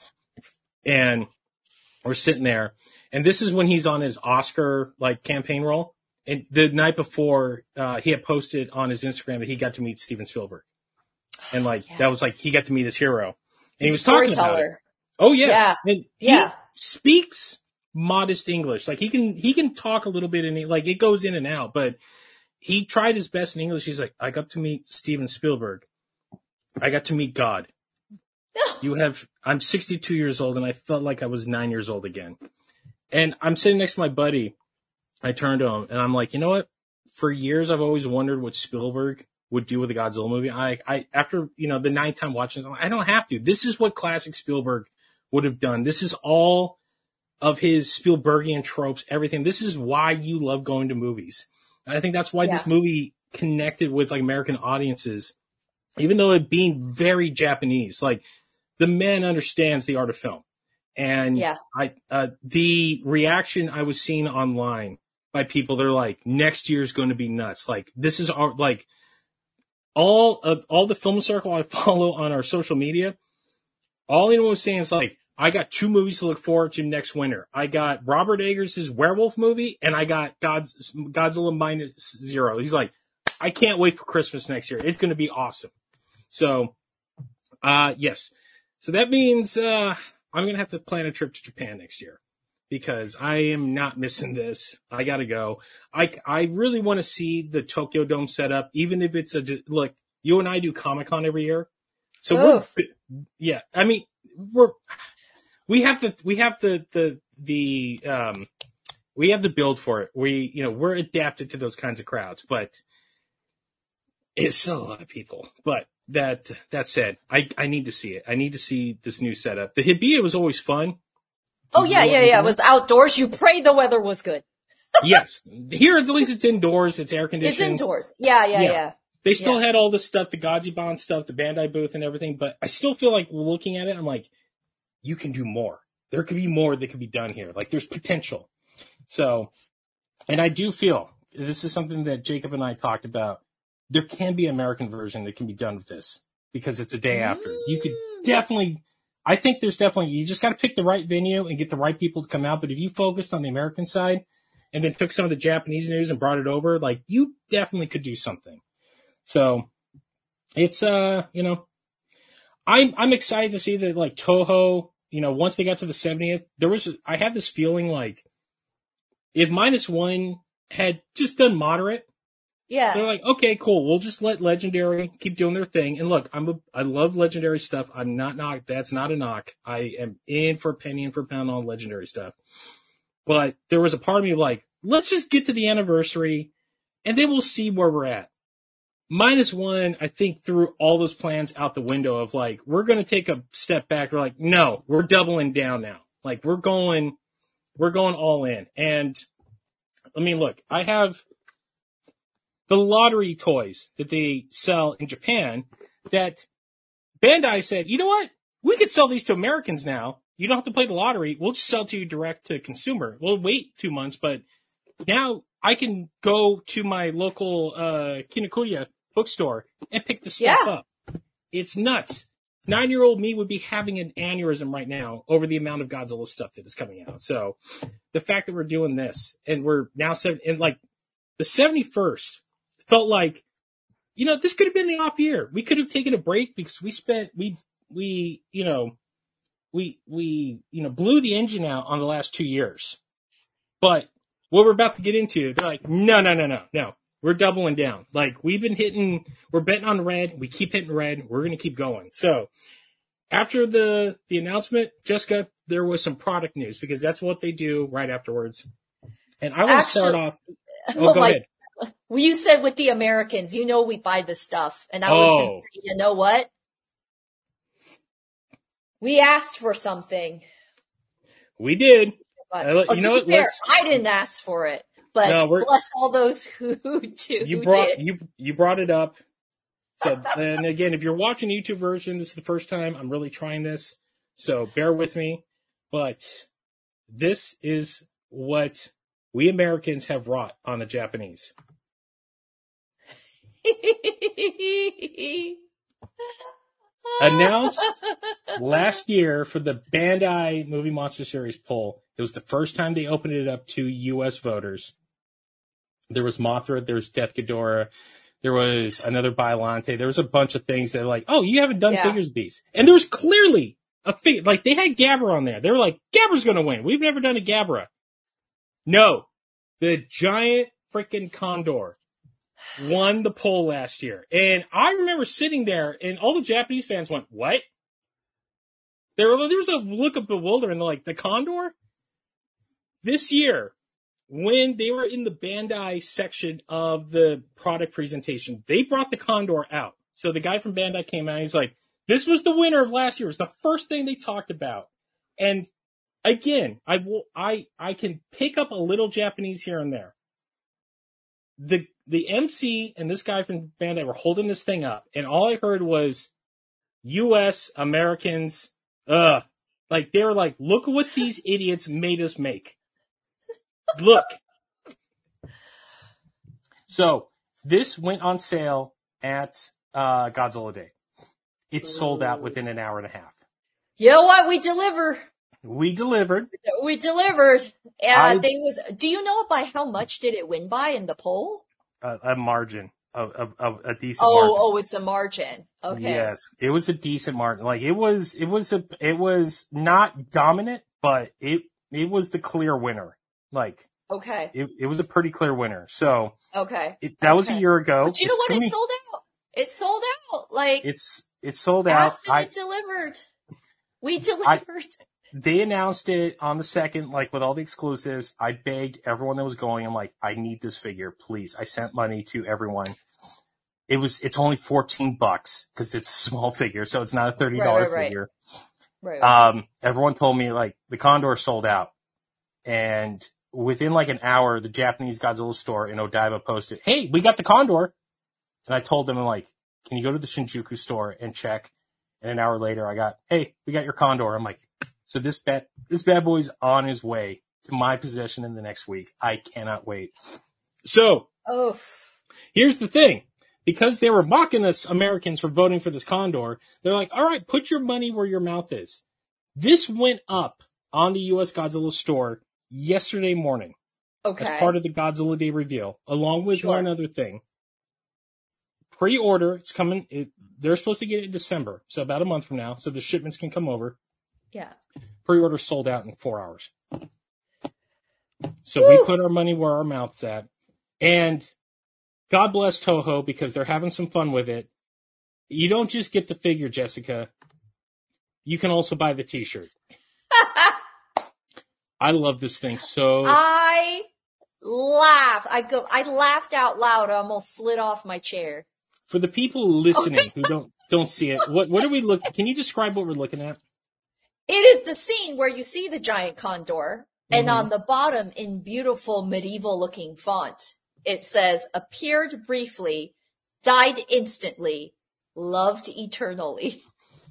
And we're sitting there. And this is when he's on his Oscar, like, campaign role. And the night before, uh, he had posted on his Instagram that he got to meet Steven Spielberg. And like, yes. that was like, he got to meet his hero. And He's he was talking about it. Oh, yes. Yeah. And he yeah. speaks modest English. Like he can, he can talk a little bit in, like it goes in and out, but he tried his best in English. He's like, I got to meet Steven Spielberg. I got to meet God. You have, I'm sixty-two years old and I felt like I was nine years old again. And I'm sitting next to my buddy. I turned to him and I'm like, you know what? For years, I've always wondered what Spielberg would do with a Godzilla movie. I, I, after, you know, the ninth time watching this, I'm like, I don't have to. This is what classic Spielberg would have done. This is all of his Spielbergian tropes, everything. This is why you love going to movies. And I think that's why yeah. this movie connected with like American audiences, even though it being very Japanese, like the man understands the art of film. And yeah. I, uh, the reaction I was seeing online by people, they're like, next year's going to be nuts. Like this is our, like all of all the film circle I follow on our social media. All anyone was saying is like, I got two movies to look forward to next winter. I got Robert Eggers' werewolf movie and I got God's, Godzilla Minus Zero. He's like, I can't wait for Christmas next year. It's going to be awesome. So, uh, yes. So that means, uh, I'm going to have to plan a trip to Japan next year because I am not missing this. I got to go. I, I really want to see the Tokyo Dome set up, even if it's a, look, you and I do Comic-Con every year. So Oof. we're, yeah, I mean, we're, we have the, we have the, the, the, um, we have the build for it. We, you know, we're adapted to those kinds of crowds, but it's still a lot of people. But that, that said, I, I need to see it. I need to see this new setup. The Hibiya was always fun. Oh yeah, yeah, yeah. It was outdoors. You prayed the weather was good. Yes. Here, at least it's indoors. It's air conditioned. It's indoors. Yeah, yeah, yeah. yeah. They still yeah. had all this stuff, the Godzibon stuff, the Bandai booth and everything, but I still feel like looking at it, I'm like, you can do more. There could be more that could be done here. Like, there's potential. So, and I do feel, this is something that Jacob and I talked about, there can be an American version that can be done with this, because it's a day mm. after. You could definitely, I think there's definitely, you just got to pick the right venue and get the right people to come out, but if you focused on the American side, and then took some of the Japanese news and brought it over, like, you definitely could do something. So it's, uh, you know, I'm, I'm excited to see that, like, Toho, you know, once they got to the seventieth, there was, I had this feeling like if Minus One had just done moderate, yeah, they're like, okay, cool. We'll just let Legendary keep doing their thing. And look, I'm a, I love Legendary stuff. I'm not knock. That's not a knock. I am in for penny and for pound on Legendary stuff. But there was a part of me like, let's just get to the anniversary and then we'll see where we're at. Minus One, I think, threw all those plans out the window of like, we're going to take a step back. We're like, no, we're doubling down now. Like, we're going, we're going all in. And I mean, look, I have the lottery toys that they sell in Japan that Bandai said, you know what? We could sell these to Americans now. You don't have to play the lottery. We'll just sell to you direct to consumer. We'll wait two months, but now I can go to my local uh, Kinokuniya bookstore and pick the stuff yeah. up. It's nuts. Nine-year-old me would be having an aneurysm right now over the amount of Godzilla stuff that is coming out. So the fact that we're doing this and we're now seven, and like the seventy-first felt like, you know, this could have been the off year. We could have taken a break because we spent, we, we, you know, we, we, you know, blew the engine out on the last two years. But what we're about to get into, they're like, no, no, no, no, no. We're doubling down. Like, we've been hitting, we're betting on red. We keep hitting red. We're going to keep going. So after the, the announcement, Jessica, there was some product news because that's what they do right afterwards. And I want to start off. Oh, well, go like, ahead. Well, you said with the Americans, you know, we buy this stuff. And I was oh. going to say, you know what? We asked for something. We did. But, uh, oh, you to know be fair, I didn't ask for it. But no, bless all those who do. You brought did. you you brought it up. So, and again, if you're watching the YouTube version, this is the first time I'm really trying this, so bear with me. But this is what we Americans have wrought on the Japanese. Announced last year for the Bandai Movie Monster Series poll. It was the first time they opened it up to U S voters. There was Mothra, there was Death Ghidorah, there was another Biollante. There was a bunch of things that were like, oh, you haven't done yeah. figures of these. And there was clearly a figure, like they had Gabra on there. They were like, Gabra's going to win. We've never done a Gabra. No, the giant freaking Condor won the poll last year. And I remember sitting there and all the Japanese fans went, what? There, were, there was a look of bewilderment. They're like, the Condor? This year, when they were in the Bandai section of the product presentation, they brought the Condor out. So the guy from Bandai came out and he's like, this was the winner of last year. It was the first thing they talked about. And again, I will, I, I can pick up a little Japanese here and there. The, the M C and this guy from Bandai were holding this thing up. And all I heard was U S, Americans, ugh. Like, they were like, look at what these idiots made us make. Look. So, this went on sale at uh, Godzilla Day. It sold out within an hour and a half. You know what? We deliver. We delivered. We delivered. I, Uh, they was. Do you know by how much did it win by in the poll? Uh, a margin. a, a, a, a decent Oh, margin. oh, it's a margin. Okay. Yes, it was a decent margin. Like it was, it was a, it was not dominant, but it, it was the clear winner. Like, Okay. it, it was a pretty clear winner. So, Okay. it, that okay. was a year ago. But you know It's what? It gonna be- sold out. It sold out. Like, It's, it's sold out. asked and I, it delivered. We delivered. they announced it on the second, like with all the exclusives. I begged everyone that was going. I'm like, I need this figure, please. I sent money to everyone. It was, it's only fourteen bucks because it's a small figure. So it's not a thirty dollars right, right, right. figure. Right, right. Um, everyone told me like the Condor sold out, and within like an hour, the Japanese Godzilla store in Odaiba posted, "Hey, we got the Condor." And I told them, I'm like, can you go to the Shinjuku store and check? And an hour later, I got, "Hey, we got your Condor." I'm like, so this bad, this bad boy's on his way to my possession in the next week. I cannot wait. So, Oh. here's the thing. Because they were mocking us Americans for voting for this Condor, they're like, all right, put your money where your mouth is. This went up on the U S Godzilla store yesterday morning. Okay. As part of the Godzilla Day reveal, along with Sure. one other thing. Pre-order, it's coming, it, they're supposed to get it in December, so about a month from now, so the shipments can come over. Yeah. Pre-order sold out in four hours. So Woo! we put our money where our mouth's at. And God bless Toho because they're having some fun with it. You don't just get the figure, Jessica. You can also buy the t-shirt. I love this thing so. I laughed. I go. I laughed out loud. I almost slid off my chair. For the people listening who don't don't see it, what what are we looking? Can you describe what we're looking at? It is the scene where you see the giant condor, and Mhm. on the bottom, in beautiful medieval-looking font, it says, "Appeared briefly, died instantly, loved eternally."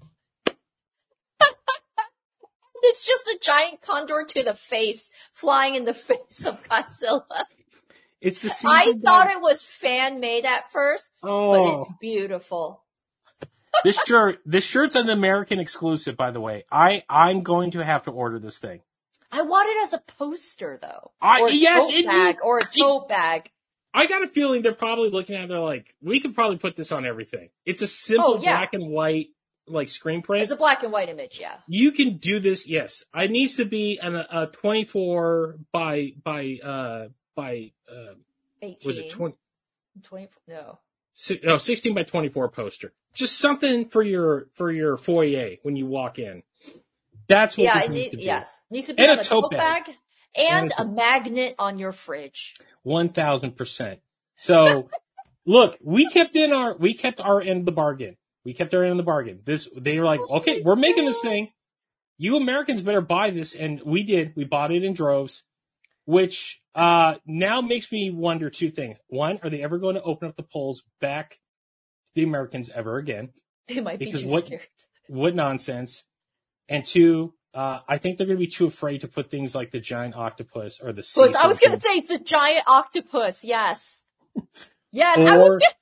It's just a giant condor to the face, flying in the face of Godzilla. It's the I season thought that- it was fan-made at first, Oh, but it's beautiful. this shirt, this shirt's an American exclusive, by the way. I I'm going to have to order this thing. I want it as a poster, though. I- or a yes, tote it bag, need- or a tote bag. I got a feeling they're probably looking at it, they're like, we could probably put this on everything. It's a simple Oh, yeah. black and white, like, screen print. It's a black and white image, yeah. You can do this, yes. It needs to be an, a twenty-four by, by, uh, by, uh, eighteen. was it twenty? twenty-four, no. Si- no, sixteen by twenty-four poster. Just something for your, for your foyer when you walk in. That's what Yeah, this it needs need, to be. yes. Needs to be And on a a tote tote bag. bag, and And a a magnet on your fridge. One thousand percent. So, look, we kept in our, we kept our end of the bargain. We kept our end of the bargain. This, they were like, okay, we're making this thing. You Americans better buy this. And we did. We bought it in droves, which, uh, now makes me wonder two things. One, are they ever going to open up the polls back to the Americans ever again? They might be Because too what- scared. What nonsense. And two, uh, I think they're going to be too afraid to put things like the giant octopus or the sea Was, I was going to serpent. say it's a giant octopus, yes. Yes, I was or, gonna-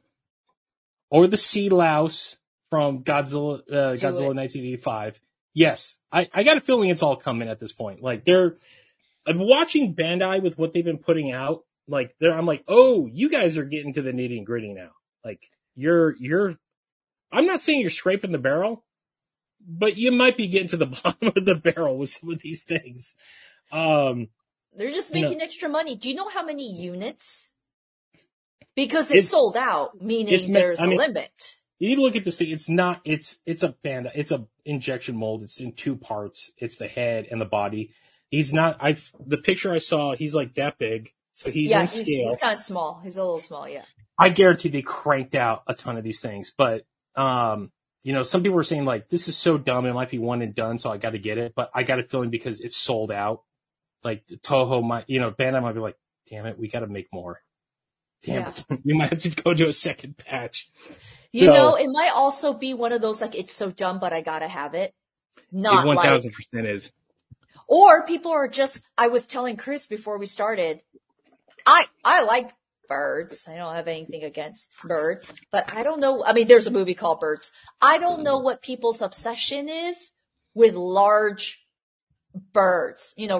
or the sea louse from Godzilla, uh, Do Godzilla it. nineteen eighty-five. Yes, I, I got a feeling it's all coming at this point. Like they're, I'm watching Bandai with what they've been putting out. Like they're, I'm like, oh, you guys are getting to the nitty and gritty now. Like you're, you're, I'm not saying you're scraping the barrel, but you might be getting to the bottom of the barrel with some of these things. Um, They're just you know- making extra money. Do you know how many units? Because it's, It's- sold out, meaning it's ma- there's I a mean- limit. You need to look at this thing. It's not, it's, it's a panda. It's a injection mold. It's in two parts. It's the head and the body. He's not, I, the picture I saw, he's like that big. So he's Yeah, in he's, scale. he's kind of small. He's a little small, yeah. I guarantee they cranked out a ton of these things, but, um, you know, some people were saying like, this is so dumb. It might be one and done. So I got to get it, but I got a feeling because it's sold out. Like Toho might, you know, Bandai might be like, damn it, we got to make more. Damn Yeah. it. We might have to go to a second patch. You So- know, it might also be one of those, like, it's so dumb, but I gotta have it. Not It one like, thousand percent is. or people are just, I was telling Chris before we started, I, I like birds. I don't have anything against birds, but I don't know. I mean, there's a movie called Birds. I don't know what people's obsession is with large birds, you know, ro-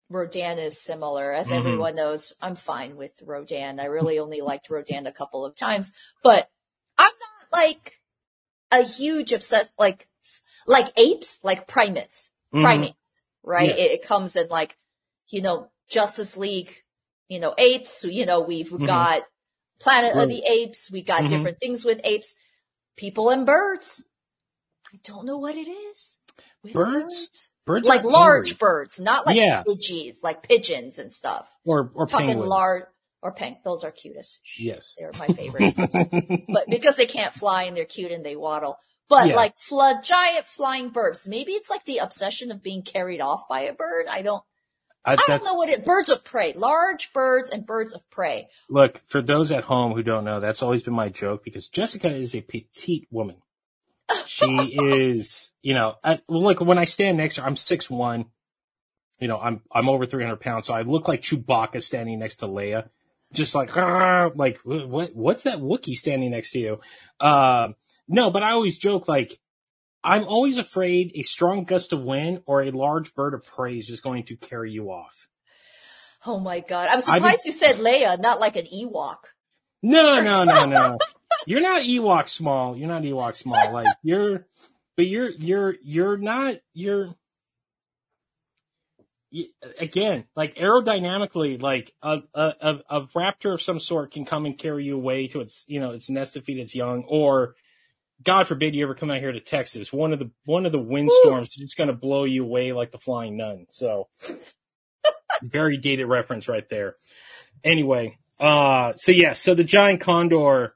Rodan is similar. As Mhm. everyone knows, I'm fine with Rodan. I really only liked Rodan a couple of times, but I'm not like a huge obsessed, like, like apes, like primates, Mhm. primates, right? Yes. It, it comes in like, you know, Justice League, you know, apes, you know, we've Mhm. got Planet Right. of the Apes, we got Mhm. different things with apes, people and birds. I don't know what it is with Birds? birds. Birds Like are large angry. birds, not like Yeah. pidgeys, like pigeons and stuff. Or or Talking penguins. large or pink. Those are cutest. Shh, Yes. they're my favorite. But because they can't fly and they're cute and they waddle. But Yeah. like flood giant flying birds. Maybe it's like the obsession of being carried off by a bird. I don't I, I don't that's know what it birds of prey. Large birds and birds of prey. look, for those at home who don't know, that's always been my joke because Jessica is a petite woman. She is, you know, I, well, look, when I stand next to her, I'm six one. You know, I'm I'm over three hundred pounds, so I look like Chewbacca standing next to Leia. Just like, "Arr!" like what what's that Wookiee standing next to you? Uh, no, but I always joke like I'm always afraid a strong gust of wind or a large bird of prey is just going to carry you off. Oh my god. I'm I would surprised you said Leia, not like an Ewok. no no no no. You're not Ewok small. You're not Ewok small. Like you're, but you're you're you're not you're. y- Again, like aerodynamically, like a, a a a raptor of some sort can come and carry you away to its you know its nest to feed its young, or God forbid you ever come out here to Texas, one of the one of the windstorms is just going to blow you away like the Flying Nun. So very dated reference right there. Anyway, uh, so yeah, so the giant condor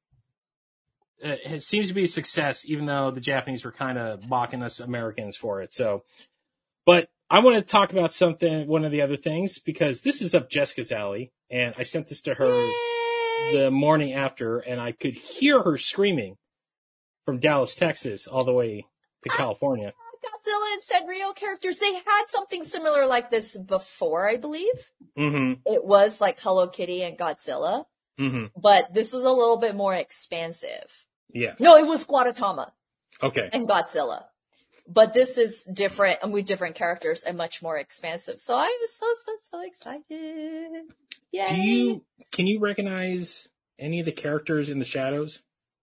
uh, it seems to be a success, even though the Japanese were kind of mocking us Americans for it. So, but I want to talk about something, one of the other things, because this is up Jessica's alley, and I sent this to her Yay! the morning after, and I could hear her screaming from Dallas, Texas, all the way to California. Godzilla and Sanrio characters, they had something similar like this before, I believe. Mm-hmm. It was like Hello Kitty and Godzilla, Mm-hmm. but this is a little bit more expansive. Yes. No, it was Guatatama Okay. and Godzilla. But this is different and with different characters and much more expansive. So I was so, so, so excited. Yay. Do you, can you recognize any of the characters in the shadows?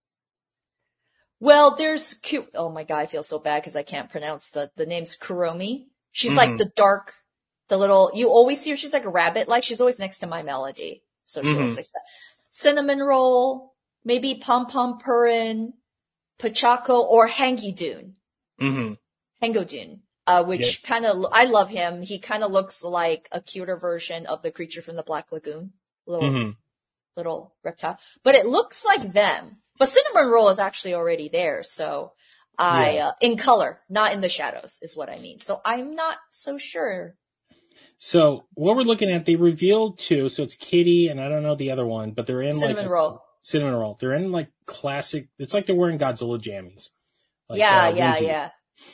Well, there's Ku- oh my god, I feel so bad because I can't pronounce the the name's Kuromi. She's Mhm. like the dark, the little. You always see her. She's like a rabbit. Like she's always next to My Melody, so she Mhm. looks like that. Cinnamon Roll, maybe Pom Pom Purin, Pachaco, or Hangy Dune, Mm-hmm. Hango Dune. Uh, which Yeah. kind of I love him. He kind of looks like a cuter version of the creature from the Black Lagoon, little Mm-hmm. little reptile. But it looks like them. But Cinnamon Roll is actually already there, so I Yeah. uh, in color, not in the shadows, is what I mean. So I'm not so sure. So what we're looking at, they revealed two. So it's Kitty and I don't know the other one, but they're in Cinnamon like a- Roll. Cinnamon Roll. They're in like classic. It's like they're wearing Godzilla jammies. Like, yeah, uh, yeah, onesies. yeah.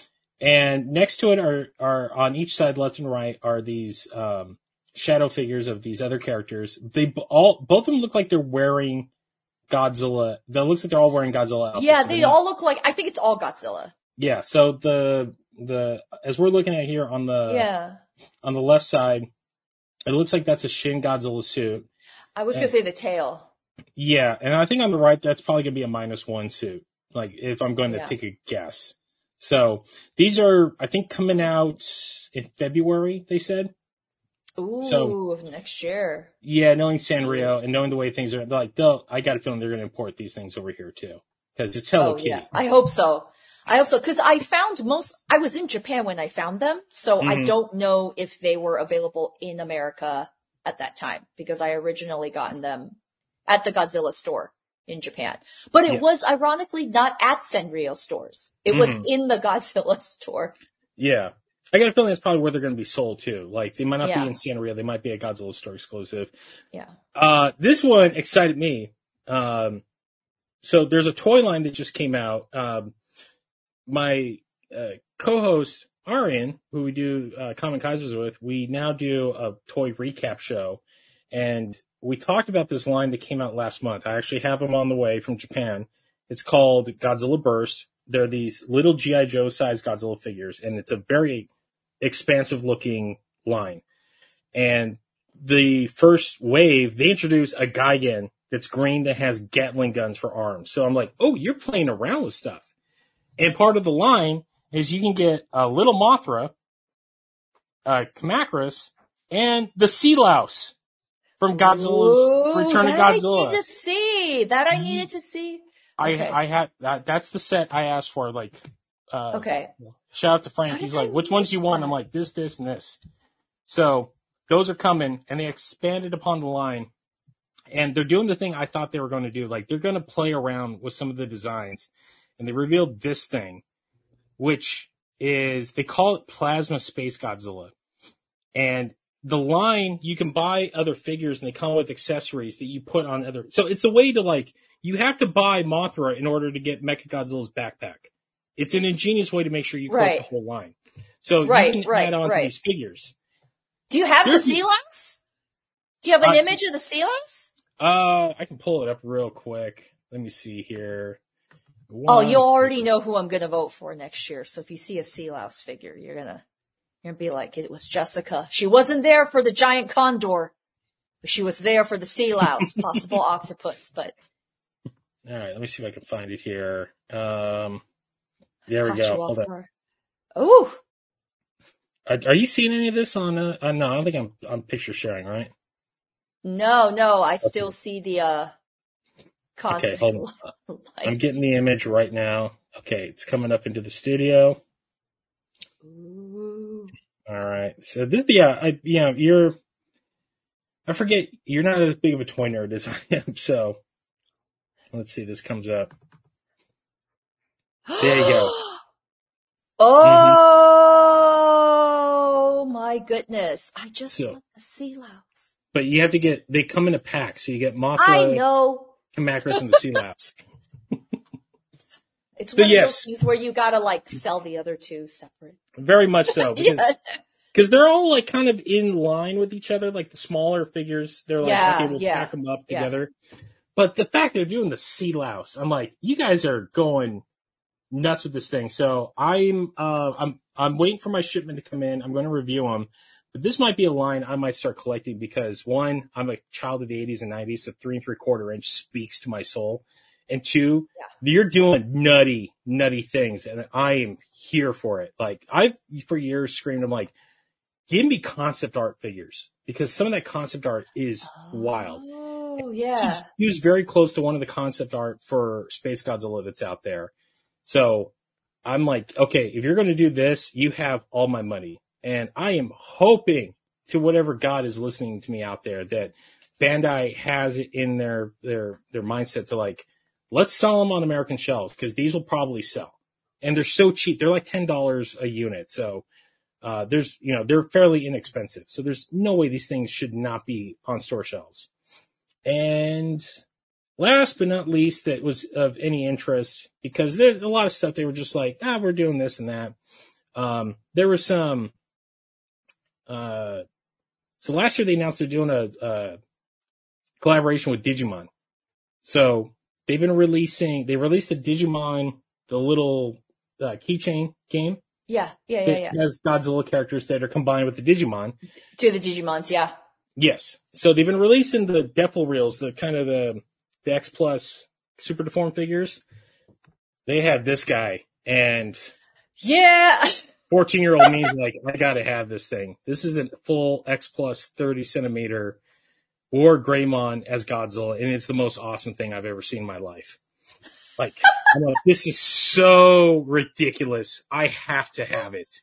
And next to it are are on each side, left and right, are these um, shadow figures of these other characters. They b- all both of them look like they're wearing Godzilla. That looks like they're all wearing Godzilla outfits. Yeah, So they they're- all look like. I think it's all Godzilla. Yeah. So the the as we're looking at here on the Yeah, on the left side, it looks like that's a Shin Godzilla suit. I was And- gonna say the tail. Yeah, and I think on the right, that's probably gonna be a minus one suit. Like if I'm going to Yeah. take a guess. So these are, I think, coming out in February. They said. Ooh, So- next year. Yeah, knowing Sanrio and knowing the way things are, they're like they'll. I got a feeling they're going to import these things over here too, because it's Hello Oh Kitty. yeah, I hope so. I hope so because I found most. I was in Japan when I found them, so I Mhm. don't know if they were available in America at that time because I originally gotten them at the Godzilla store in Japan. But it Yeah. was ironically not at Sanrio stores. It was Mhm. in the Godzilla store. Yeah, I got a feeling that's probably where they're going to be sold too. Like they might not Yeah. be in Sanrio, they might be a Godzilla store exclusive. Yeah. Uh, this one excited me. Um, so there's a toy line that just came out. Um, my uh, co-host Arian, who we do uh, Common Kaisers with, we now do a toy recap show, and we talked about this line that came out last month. I actually have them on the way from Japan. It's called Godzilla Burst. They're these little G I. Joe sized Godzilla figures, and it's a very expansive looking line. And the first wave, they introduce a Gigan that's green that has Gatling guns for arms. So I'm like, oh, you're playing around with stuff. And part of the line is you can get a little Mothra, uh, Kamacuras, and the Sea Louse from Godzilla's Ooh, Return of that Godzilla. I needed to see. That I needed to see. Okay. I I had that. That's the set I asked for. Like, uh, Okay. shout out to Frank. How did He's I like, which ones miss do you want? that? I'm like, this, this, and this. So those are coming, and they expanded upon the line, and they're doing the thing I thought they were going to do. Like, they're going to play around with some of the designs, and they revealed this thing, which is, they call it Plasma Space Godzilla. And the line, you can buy other figures, and they come with accessories that you put on other. So it's a way to, like, you have to buy Mothra in order to get Mechagodzilla's backpack. It's an ingenious way to make sure you collect Right. the whole line. So Right, you can right, add on right. to these figures. Do you have There's- the Sea Louse? Do you have an Uh, image of the Sea Louse? Uh, I can pull it up real quick. Let me see here. Oh, One you already second. know who I'm gonna vote for next year. So if you see a Sea Louse figure, you're gonna you're gonna be like, it was Jessica. She wasn't there for the giant condor, but she was there for the Sea Louse, possible octopus. But All right, let me see if I can find it here. Um, there we caught go. you off Hold on. guard. Oh, Are, are you seeing any of this on? Uh, uh, no, I don't think I'm I'm picture sharing, right? no, no, I still see the uh cosmic hold light. I'm getting the image right now. Okay, it's coming up into the studio. Ooh. All right, so this, yeah, I, you know, you're. I forget you're not as big of a toy nerd as I am, so let's see. This comes up. There you go. Oh my goodness! I just So- want the Sea Louse. But you have to get. They come in a pack, so you get Mothra, I know. Kamacuras, and the Sea Louse. It's So one yes. of those things where you gotta like sell the other two separate. Very much so, because Yeah. because they're all like kind of in line with each other. Like the smaller figures, they're like, Yeah, okay, we'll yeah, pack them up yeah. together. But the fact they're doing the Sea Louse, I'm like, you guys are going nuts with this thing. So I'm uh, I'm I'm waiting for my shipment to come in. I'm going to review them. But this might be a line I might start collecting because one, I'm a child of the eighties and nineties, so three and three quarter inch speaks to my soul. And two, Yeah. you're doing nutty, nutty things, and I am here for it. Like I've for years screamed, I'm like, give me concept art figures because some of that concept art is wild. Oh This yeah. is- He was very close to one of the concept art for Space Godzilla that's out there. So I'm like, okay, if you're going to do this, you have all my money. And I am hoping to whatever God is listening to me out there that Bandai has it in their, their, their mindset to like, let's sell them on American shelves because these will probably sell. And they're so cheap. They're like ten dollars a unit. So, uh, there's, you know, they're fairly inexpensive. So there's no way these things should not be on store shelves. And last but not least, that was of any interest because there's a lot of stuff they were just like, ah, we're doing this and that. Um, there was some, uh, so last year they announced they're doing a, a collaboration with Digimon. So they've been releasing, they released a Digimon, the little uh, keychain game Yeah, yeah, yeah, that yeah. has Godzilla characters that are combined with the Digimon. To the Digimons, yeah. Yes. So they've been releasing the Defil Reels, the kind of the, the X Plus super deformed figures. They had this guy, and Yeah. fourteen year old me's like, I gotta have this thing. This is a full X Plus thirty centimeter or Greymon as Godzilla, and it's the most awesome thing I've ever seen in my life. Like, I'm like, this is so ridiculous. I have to have it.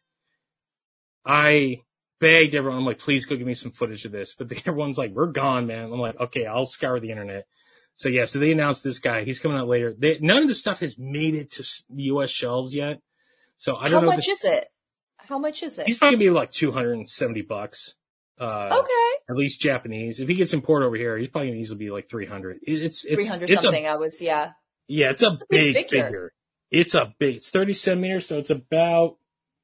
I begged everyone, I'm like, please go give me some footage of this. But everyone's like, we're gone, man. I'm like, okay, I'll scour the internet. So yeah, so they announced this guy. He's coming out later. They, none of the stuff has made it to U S shelves yet. So I How don't know. much this, is it? How much is it? he's probably gonna be like two hundred seventy bucks. Uh, Okay. At least Japanese. If he gets imported over here, he's probably gonna easily be like three hundred. It, it's, it's, Three hundred it's something. A, I was, yeah. yeah, it's a, a big big figure. figure. It's a big, it's thirty centimeters. So it's about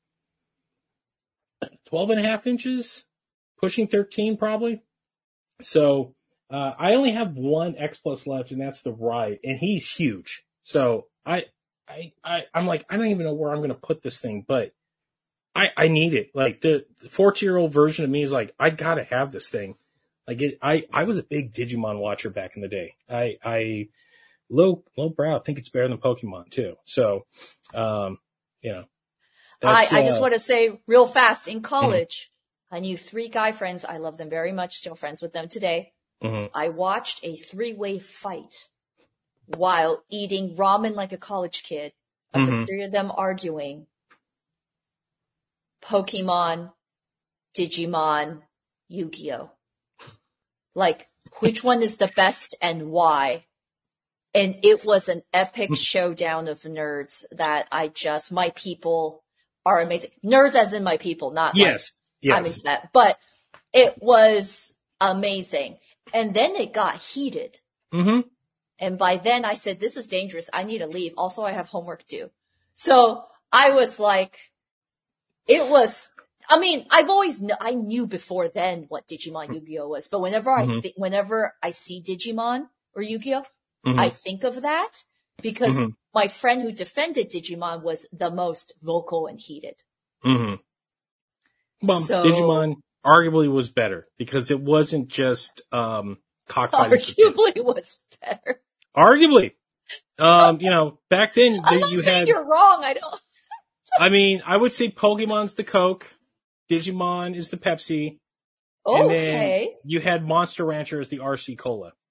twelve and a half inches, pushing thirteen probably. So, uh, I only have one X Plus left, and that's the Ride, and he's huge. So I, I, I, I'm like, I don't even know where I'm going to put this thing, but I, I need it. Like the fourteen year old version of me is like, I gotta have this thing. Like it, I, I was a big Digimon watcher back in the day. I, I low, low brow think it's better than Pokemon too. So, um, you know, I, I uh, just want to say real fast in college, mm-hmm. I knew three guy friends. I love them very much. Still friends with them today. Mm-hmm. I watched a three way fight while eating ramen like a college kid of mm-hmm. the three of them arguing Pokemon, Digimon, Yu-Gi-Oh. Like, which one is the best and why? And it was an epic showdown of nerds that I just, my people are amazing. Nerds as in my people, not yes, like yes. I'm into that. But it was amazing. And then it got heated. Mm-hmm. And by then I said, this is dangerous. I need to leave. Also, I have homework due. So I was like, it was, I mean, I've always, kn- I knew before then what Digimon Yu-Gi-Oh was, but whenever mm-hmm. I think, whenever I see Digimon or Yu-Gi-Oh, mm-hmm. I think of that because mm-hmm. my friend who defended Digimon was the most vocal and heated. Mm-hmm. Well, so, Digimon arguably was better because it wasn't just, um, cockfighting. Arguably it was better. Arguably. Um, you know, back then I'm not you saying had, you're wrong. I don't. I mean, I would say Pokemon's the Coke, Digimon is the Pepsi, okay. and then you had Monster Rancher as the R C Cola. It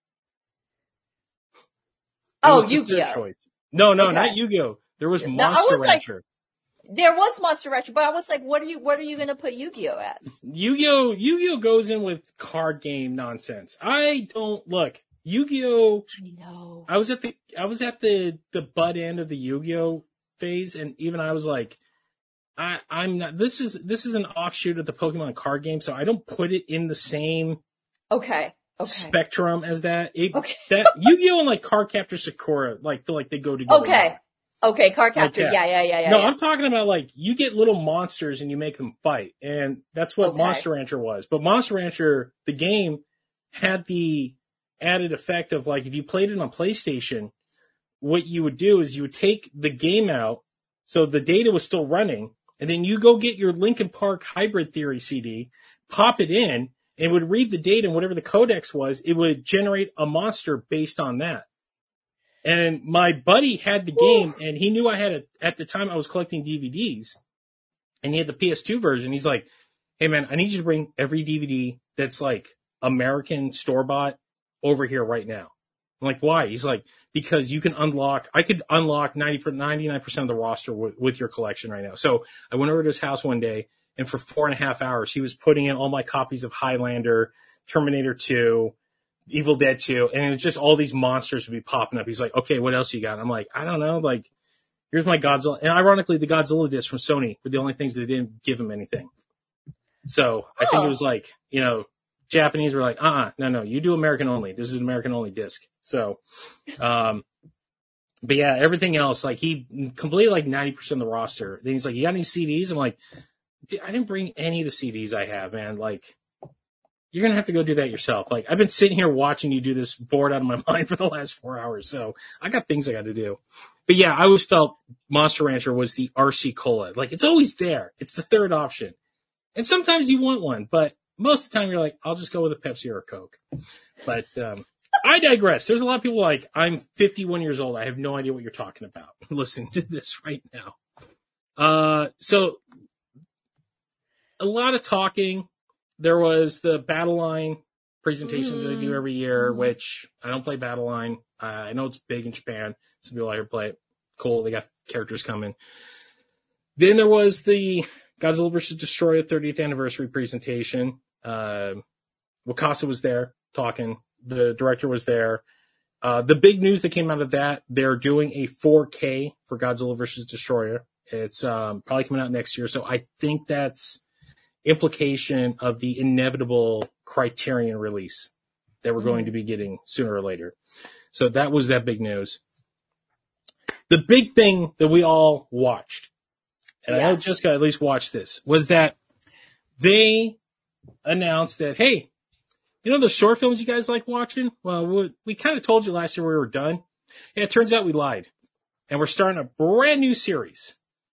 oh, Yu-Gi-Oh! No, no, okay. Not Yu-Gi-Oh! There was no, Monster was Rancher. Like, there was Monster Rancher, but I was like, what are you, what are you going to put Yu-Gi-Oh! As? Yu-Gi-Oh! Yu-Gi-Oh! Goes in with card game nonsense. I don't, look, Yu-Gi-Oh! I know. I was at the, I was at the, the butt end of the Yu-Gi-Oh! Phase, and even I was like, I, I'm not, this is, this is an offshoot of the Pokemon card game, so I don't put it in the same okay, okay. spectrum as that. It, okay. That Yu-Gi-Oh! And like Cardcaptor Sakura, like, feel like they go together. Okay. Now. Okay, Cardcaptor, like yeah, yeah, yeah, yeah. No, yeah. I'm talking about like, you get little monsters and you make them fight, and that's what okay. Monster Rancher was. But Monster Rancher, the game, had the added effect of like, if you played it on PlayStation, what you would do is you would take the game out, so the data was still running, and then you go get your Linkin Park Hybrid Theory C D, pop it in, and it would read the data, and whatever the codex was, it would generate a monster based on that. And my buddy had the game, and he knew I had it at the time I was collecting D V Ds, and he had the P S two version. He's like, hey man, I need you to bring every D V D that's like American store-bought over here right now. I'm like, why? He's like, because you can unlock, I could unlock ninety, ninety-nine percent of the roster w- with your collection right now. So I went over to his house one day, and for four and a half hours, he was putting in all my copies of Highlander, Terminator two, Evil Dead two, and it was just all these monsters would be popping up. He's like, okay, what else you got? And I'm like, I don't know. Like, here's my Godzilla. And ironically, the Godzilla discs from Sony were the only things that didn't give him anything. So I think it was like, you know, Japanese were like, uh-uh, no, no, you do American only. This is an American only disc. So, um, but yeah, everything else, like he completed like ninety percent of the roster. Then he's like, you got any C Ds? I'm like, I didn't bring any of the C Ds I have, man. Like, you're going to have to go do that yourself. Like, I've been sitting here watching you do this, bored out of my mind for the last four hours. So I got things I got to do. But yeah, I always felt Monster Rancher was the R C Cola. Like, it's always there. It's the third option. And sometimes you want one, but most of the time you're like, I'll just go with a Pepsi or a Coke. But um, I digress. There's a lot of people like, I'm fifty-one years old. I have no idea what you're talking about. Listen to this right now. Uh, so a lot of talking. There was the Battle Line presentation mm-hmm. that they do every year, mm-hmm. which I don't play Battle Line. Uh, I know it's big in Japan. Some people out here play it. Cool. They got characters coming. Then there was the Godzilla versus. Destroyer thirtieth anniversary presentation. Uh, Wakasa was there talking. The director was there. Uh, the big news that came out of that, they're doing a four K for Godzilla versus. Destroyer. It's um, probably coming out next year. So I think that's implication of the inevitable Criterion release that we're mm. going to be getting sooner or later. So that was that big news. The big thing that we all watched, and yes. I know Jessica at least watched this, was that they announced that, hey, you know those short films you guys like watching? Well, we, we kind of told you last year we were done. And it turns out we lied. And we're starting a brand new series.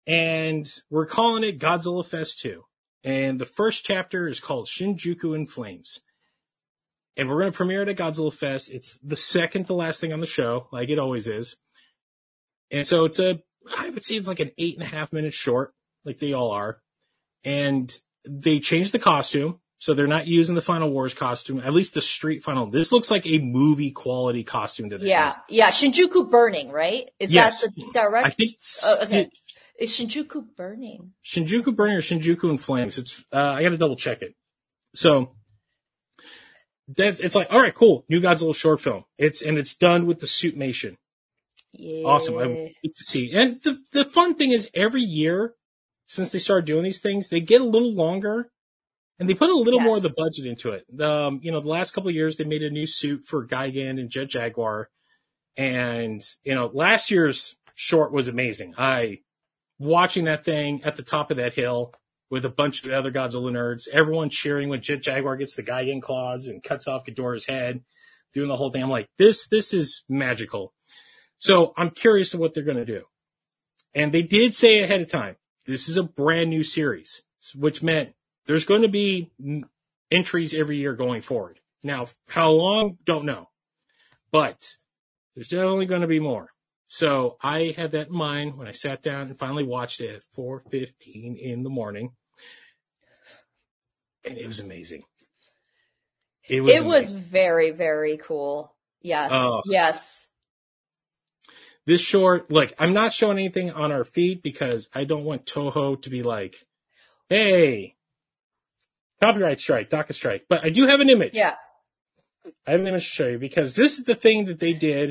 And we're calling it Godzilla Fest two. And the first chapter is called Shinjuku in Flames. And we're going to premiere it at Godzilla Fest. It's the second to last thing on the show, like it always is. And so it's a, I would say it's like an eight and a half minute short, like they all are. And they changed the costume. So they're not using the Final Wars costume, at least the street final. This looks like a movie quality costume to them. Yeah, yeah. Shinjuku burning, right? Is yes. that the direct? I think oh, okay. Is Shinjuku burning? Shinjuku burning or Shinjuku in Flames? It's uh, I got to double check it. So that's it's like all right, cool, new Godzilla short film. It's and it's done with the Suitmation. Yeah. Awesome. I would like to see. And the the fun thing is every year since they started doing these things, they get a little longer. And they put a little yes. more of the budget into it. Um, you know, the last couple of years, they made a new suit for Gigan and Jet Jaguar. And, you know, last year's short was amazing. I, watching that thing at the top of that hill with a bunch of other Godzilla nerds, everyone cheering when Jet Jaguar gets the Gigan claws and cuts off Ghidorah's head, doing the whole thing. I'm like, this, this is magical. So I'm curious of what they're going to do. And they did say ahead of time, this is a brand new series, which meant there's going to be entries every year going forward. Now, how long? Don't know. But there's definitely going to be more. So I had that in mind when I sat down and finally watched it at four fifteen in the morning. And it was amazing. It was, it was very, very cool. Yes. Uh, yes. This short, like, I'm not showing anything on our feed because I don't want Toho to be like, hey, copyright strike, DACA strike. But I do have an image. Yeah. I have an image to show you because this is the thing that they did.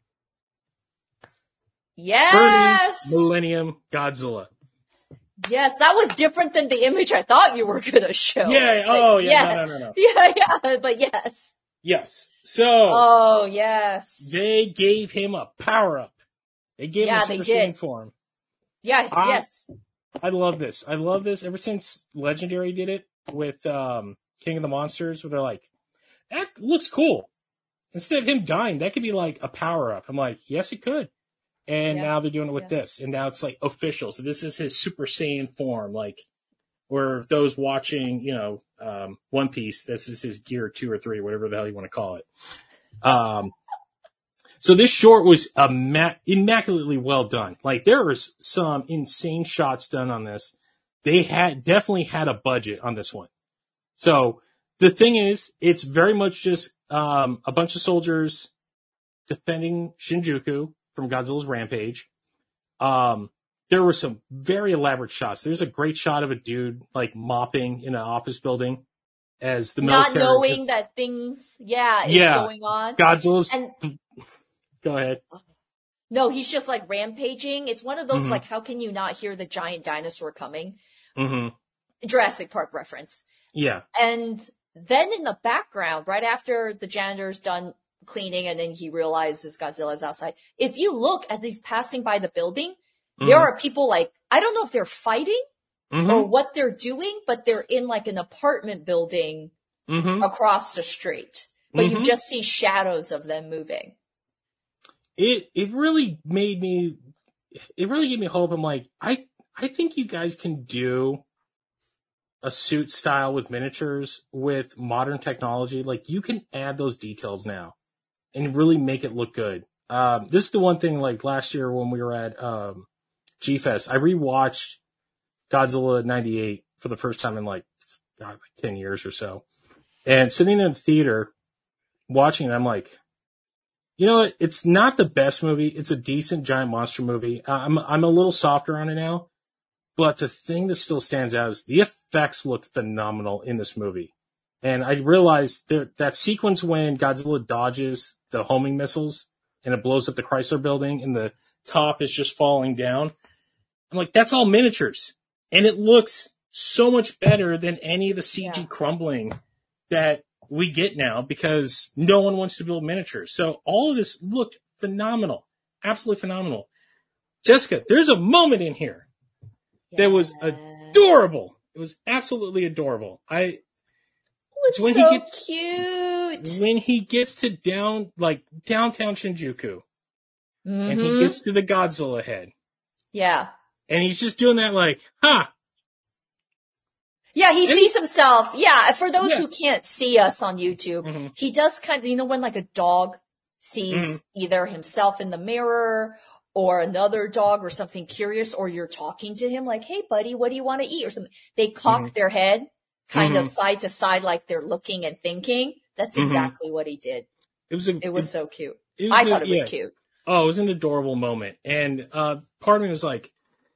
Yes. Early Millennium Godzilla. Yes, that was different than the image I thought you were going to show. Yeah. But, oh, yeah. yeah. No, no, no, no. Yeah, yeah. But yes. Yes. So. Oh, yes. They gave him a power up. They gave yeah, him a Super Saiyan form. Yeah. I, yes. I love this. I love this ever since Legendary did it with um, King of the Monsters, where they're like, that looks cool. Instead of him dying, that could be like a power up. I'm like, yes, it could. And yeah. now they're doing it with yeah. this. And now it's like official. So this is his Super Saiyan form. Like, where those watching, you know, um, One Piece, this is his gear two or three, whatever the hell you want to call it. Um, so this short was imma- immaculately well done. Like, there was some insane shots done on this. They had definitely had a budget on this one. So the thing is, it's very much just um, a bunch of soldiers defending Shinjuku from Godzilla's rampage. Um, there were some very elaborate shots. There's a great shot of a dude like mopping in an office building as the military. Not knowing that things, yeah, is yeah, going on. Godzilla's. And go ahead. No, he's just like rampaging. It's one of those mm-hmm. like, how can you not hear the giant dinosaur coming? Mm-hmm. Jurassic Park reference. Yeah. And then in the background, right after the janitor's done cleaning and then he realizes Godzilla's outside, if you look at these passing by the building, mm-hmm. there are people like, I don't know if they're fighting mm-hmm. or what they're doing, but they're in like an apartment building mm-hmm. across the street. But mm-hmm. you just see shadows of them moving. It it really made me, it really gave me hope. I'm like, I, I think you guys can do a suit style with miniatures with modern technology. Like, you can add those details now and really make it look good. Um, this is the one thing, like last year when we were at um, G-Fest, I rewatched Godzilla ninety-eight for the first time in like, God, like ten years or so. And sitting in the theater watching it, I'm like, you know what? It's not the best movie. It's a decent giant monster movie. I'm I'm a little softer on it now. But the thing that still stands out is the effects look phenomenal in this movie. And I realized there, that sequence when Godzilla dodges the homing missiles and it blows up the Chrysler building and the top is just falling down. I'm like, that's all miniatures. And it looks so much better than any of the C G yeah. crumbling that we get now because no one wants to build miniatures. So all of this looked phenomenal. Absolutely phenomenal. Jessica, there's a moment in here yeah. that was adorable. It was absolutely adorable. I It was when so he gets, cute. When he gets to down, like downtown Shinjuku mm-hmm. and he gets to the Godzilla head. Yeah. And he's just doing that like, huh. Yeah, he and sees he, himself. Yeah, for those yeah. who can't see us on YouTube, mm-hmm. he does kind of, you know, when like a dog sees mm-hmm. either himself in the mirror or another dog or something curious, or you're talking to him like, hey, buddy, what do you want to eat? Or something. They cock mm-hmm. their head kind mm-hmm. of side to side like they're looking and thinking. That's exactly mm-hmm. what he did. It was, a, it was it, so cute. It I a, thought it was yeah. cute. Oh, it was an adorable moment. And uh, part of me was like,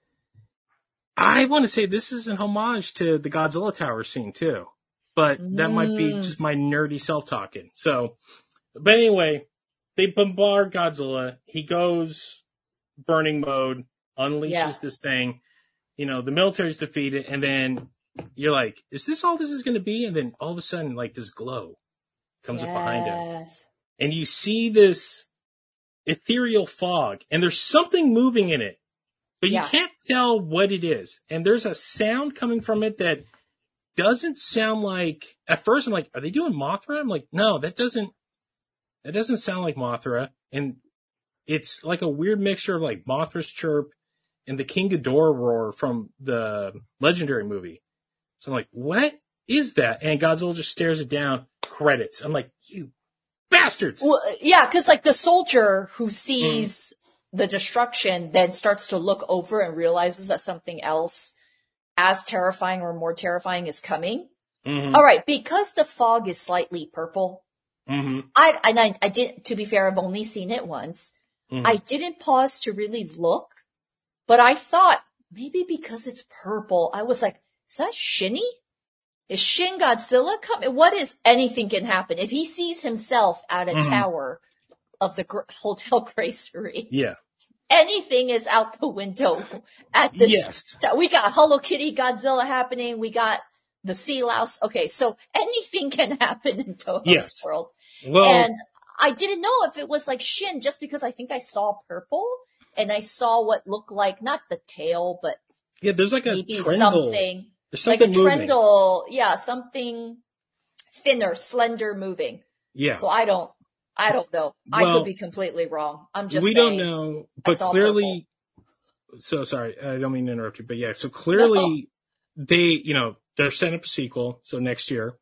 I want to say this is an homage to the Godzilla Tower scene too, but that mm. might be just my nerdy self talking. So, but anyway, they bombard Godzilla. He goes burning mode, unleashes yeah. this thing. You know, the military's defeated, and then you're like, is this all this is going to be? And then all of a sudden, like this glow comes yes. up behind him. And you see this ethereal fog, and there's something moving in it. But you yeah. can't tell what it is. And there's a sound coming from it that doesn't sound like, at first I'm like, are they doing Mothra? I'm like, no, that doesn't, that doesn't sound like Mothra. And it's like a weird mixture of like Mothra's chirp and the King Ghidorah roar from the Legendary movie. So I'm like, what is that? And Godzilla just stares it down, credits. I'm like, you bastards. Well, yeah, cause like the soldier who sees, mm. the destruction then starts to look over and realizes that something else as terrifying or more terrifying is coming. Mm-hmm. All right. Because the fog is slightly purple. Mm-hmm. I, and I, I didn't, to be fair, I've only seen it once. Mm-hmm. I didn't pause to really look, but I thought maybe because it's purple, I was like, is that Shinny? Is Shin Godzilla coming? What is, anything can happen. If he sees himself at a mm-hmm. tower of the Gr- Hotel Gracery. Yeah. Anything is out the window at this. Yes. T- we got Hello Kitty Godzilla happening. We got the sea louse. Okay. So anything can happen in Toho's yes. world. Well, and I didn't know if it was like Shin just because I think I saw purple and I saw what looked like, not the tail, but yeah, there's like a maybe trendle. something, there's something like a moving. trendle. Yeah. Something thinner, slender moving. Yeah. So I don't, I don't know. Well, I could be completely wrong. I'm just we saying. don't know, but clearly, purple. So sorry, I don't mean to interrupt you, but yeah, so clearly no. they, you know, they're setting up a sequel, so next year.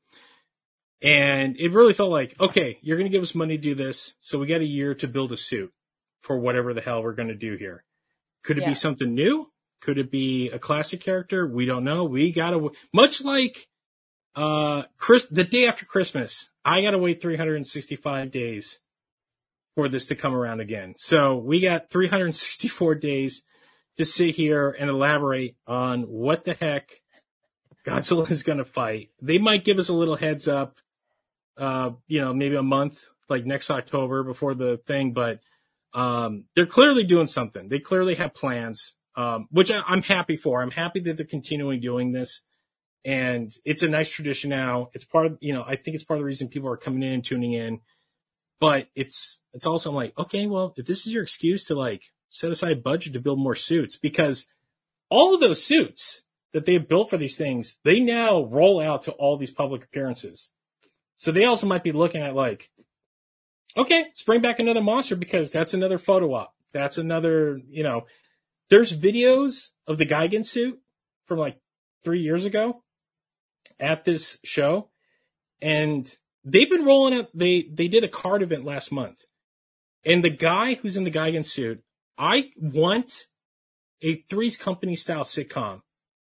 And it really felt like, okay, you're going to give us money to do this, so we got a year to build a suit for whatever the hell we're going to do here. Could it yeah. be something new? Could it be a classic character? We don't know. We got to, much like uh Chris, the day after Christmas, I got to wait three hundred sixty-five days for this to come around again. So we got three hundred sixty-four days to sit here and elaborate on what the heck Godzilla is going to fight. They might give us a little heads up, uh, you know, maybe a month, like next October before the thing, but um, they're clearly doing something. They clearly have plans, um, which I, I'm happy for. I'm happy that they're continuing doing this. And it's a nice tradition now. It's part of, you know, I think it's part of the reason people are coming in and tuning in. But it's, it's also I'm like, okay, well, if this is your excuse to like set aside a budget to build more suits, because all of those suits that they have built for these things, they now roll out to all these public appearances. So they also might be looking at like, okay, let's bring back another monster because that's another photo op. That's another, you know, there's videos of the Gigan suit from like three years ago at this show. And they've been rolling out, they, they did a card event last month. And the guy who's in the Gigan suit, I want a Three's Company style sitcom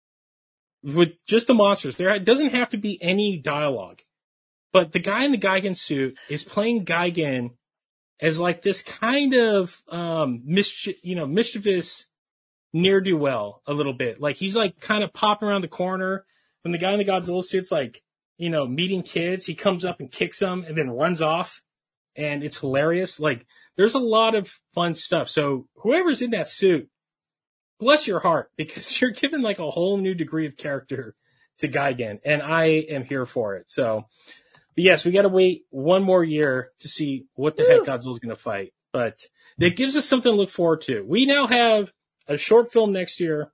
with just the monsters. There doesn't have to be any dialogue. But the guy in the Gigan suit is playing Gigan as like this kind of, um, mischief, you know, mischievous ne'er-do-well a little bit. Like he's like kind of popping around the corner. When the guy in the Godzilla suit's like, you know, meeting kids, he comes up and kicks them and then runs off. And it's hilarious. Like there's a lot of fun stuff. So whoever's in that suit, bless your heart, because you're given like a whole new degree of character to Gigan. And I am here for it. So, but yes, we got to wait one more year to see what the Woo. heck Godzilla's going to fight. But that gives us something to look forward to. We now have a short film next year,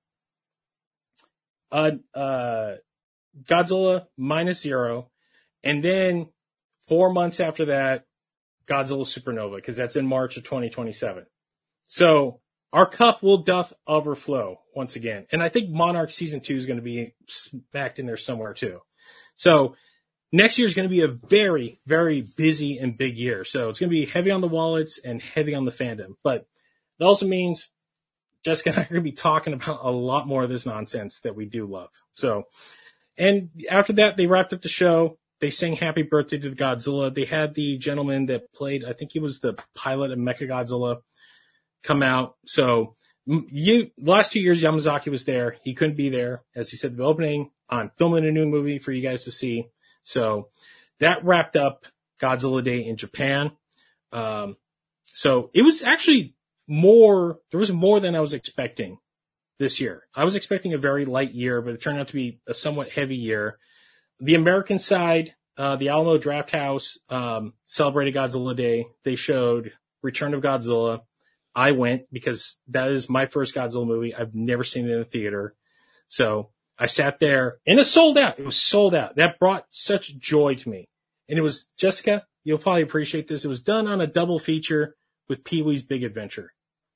uh, uh, Godzilla Minus Zero, and then four months after that, Godzilla Supernova, because that's in March of twenty twenty-seven. So our cup will doth overflow once again. And I think Monarch season two is going to be smacked in there somewhere too. So next year is going to be a very, very busy and big year. So it's going to be heavy on the wallets and heavy on the fandom. But it also means Jessica and I are going to be talking about a lot more of this nonsense that we do love. So, and after that, they wrapped up the show. They sang happy birthday to the Godzilla. They had the gentleman that played, I think he was the pilot of Mechagodzilla, come out. So you, the last two years, Yamazaki was there. He couldn't be there. As he said at the opening, I'm filming a new movie for you guys to see. So that wrapped up Godzilla Day in Japan. Um, so it was actually more, there was more than I was expecting this year. I was expecting a very light year, but it turned out to be a somewhat heavy year. The American side, uh, the Alamo Drafthouse, um, celebrated Godzilla Day. They showed Return of Godzilla. I went because that is my first Godzilla movie. I've never seen it in a theater. So I sat there and it sold out. It was sold out. That brought such joy to me. And it was, Jessica, you'll probably appreciate this. It was done on a double feature with Pee-wee's Big Adventure.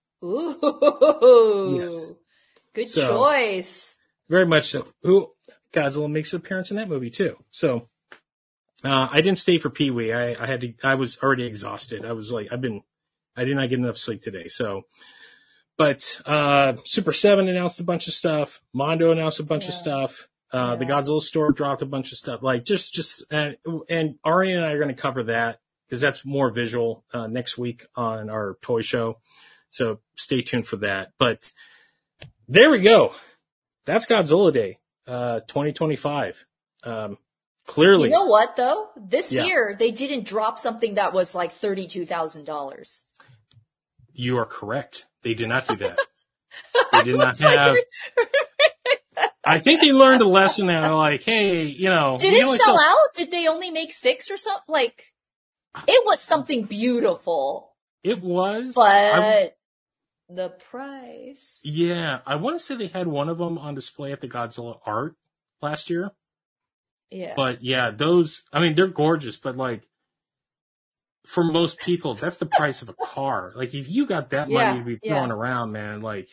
Ooh. Yes. Good so, choice. Very much so. Ooh, Godzilla makes an appearance in that movie too. So, uh, I didn't stay for Pee-wee. I, I had to, I was already exhausted. I was like, I've been, I did not get enough sleep today. So, but, uh, Super seven announced a bunch of stuff. Mondo announced a bunch yeah. of stuff. Uh, yeah. The Godzilla store dropped a bunch of stuff. Like just, just, and, and Ari and I are going to cover that because that's more visual, uh, next week on our toy show. So stay tuned for that. But there we go. That's Godzilla Day, uh, twenty twenty-five. Um, clearly. You know what though? This yeah. year they didn't drop something that was like thirty-two thousand dollars. You are correct. They did not do that. They did not have. Like I think they learned a lesson there. Like, hey, you know. Did it sell out? Did they only make six or something? Like, it was something beautiful. It was. But I, the price. Yeah. I want to say they had one of them on display at the Godzilla Art last year. Yeah. But yeah, those, I mean, they're gorgeous, but like, for most people, that's the price of a car. Like, if you got that money yeah, to be throwing yeah. around, man, like,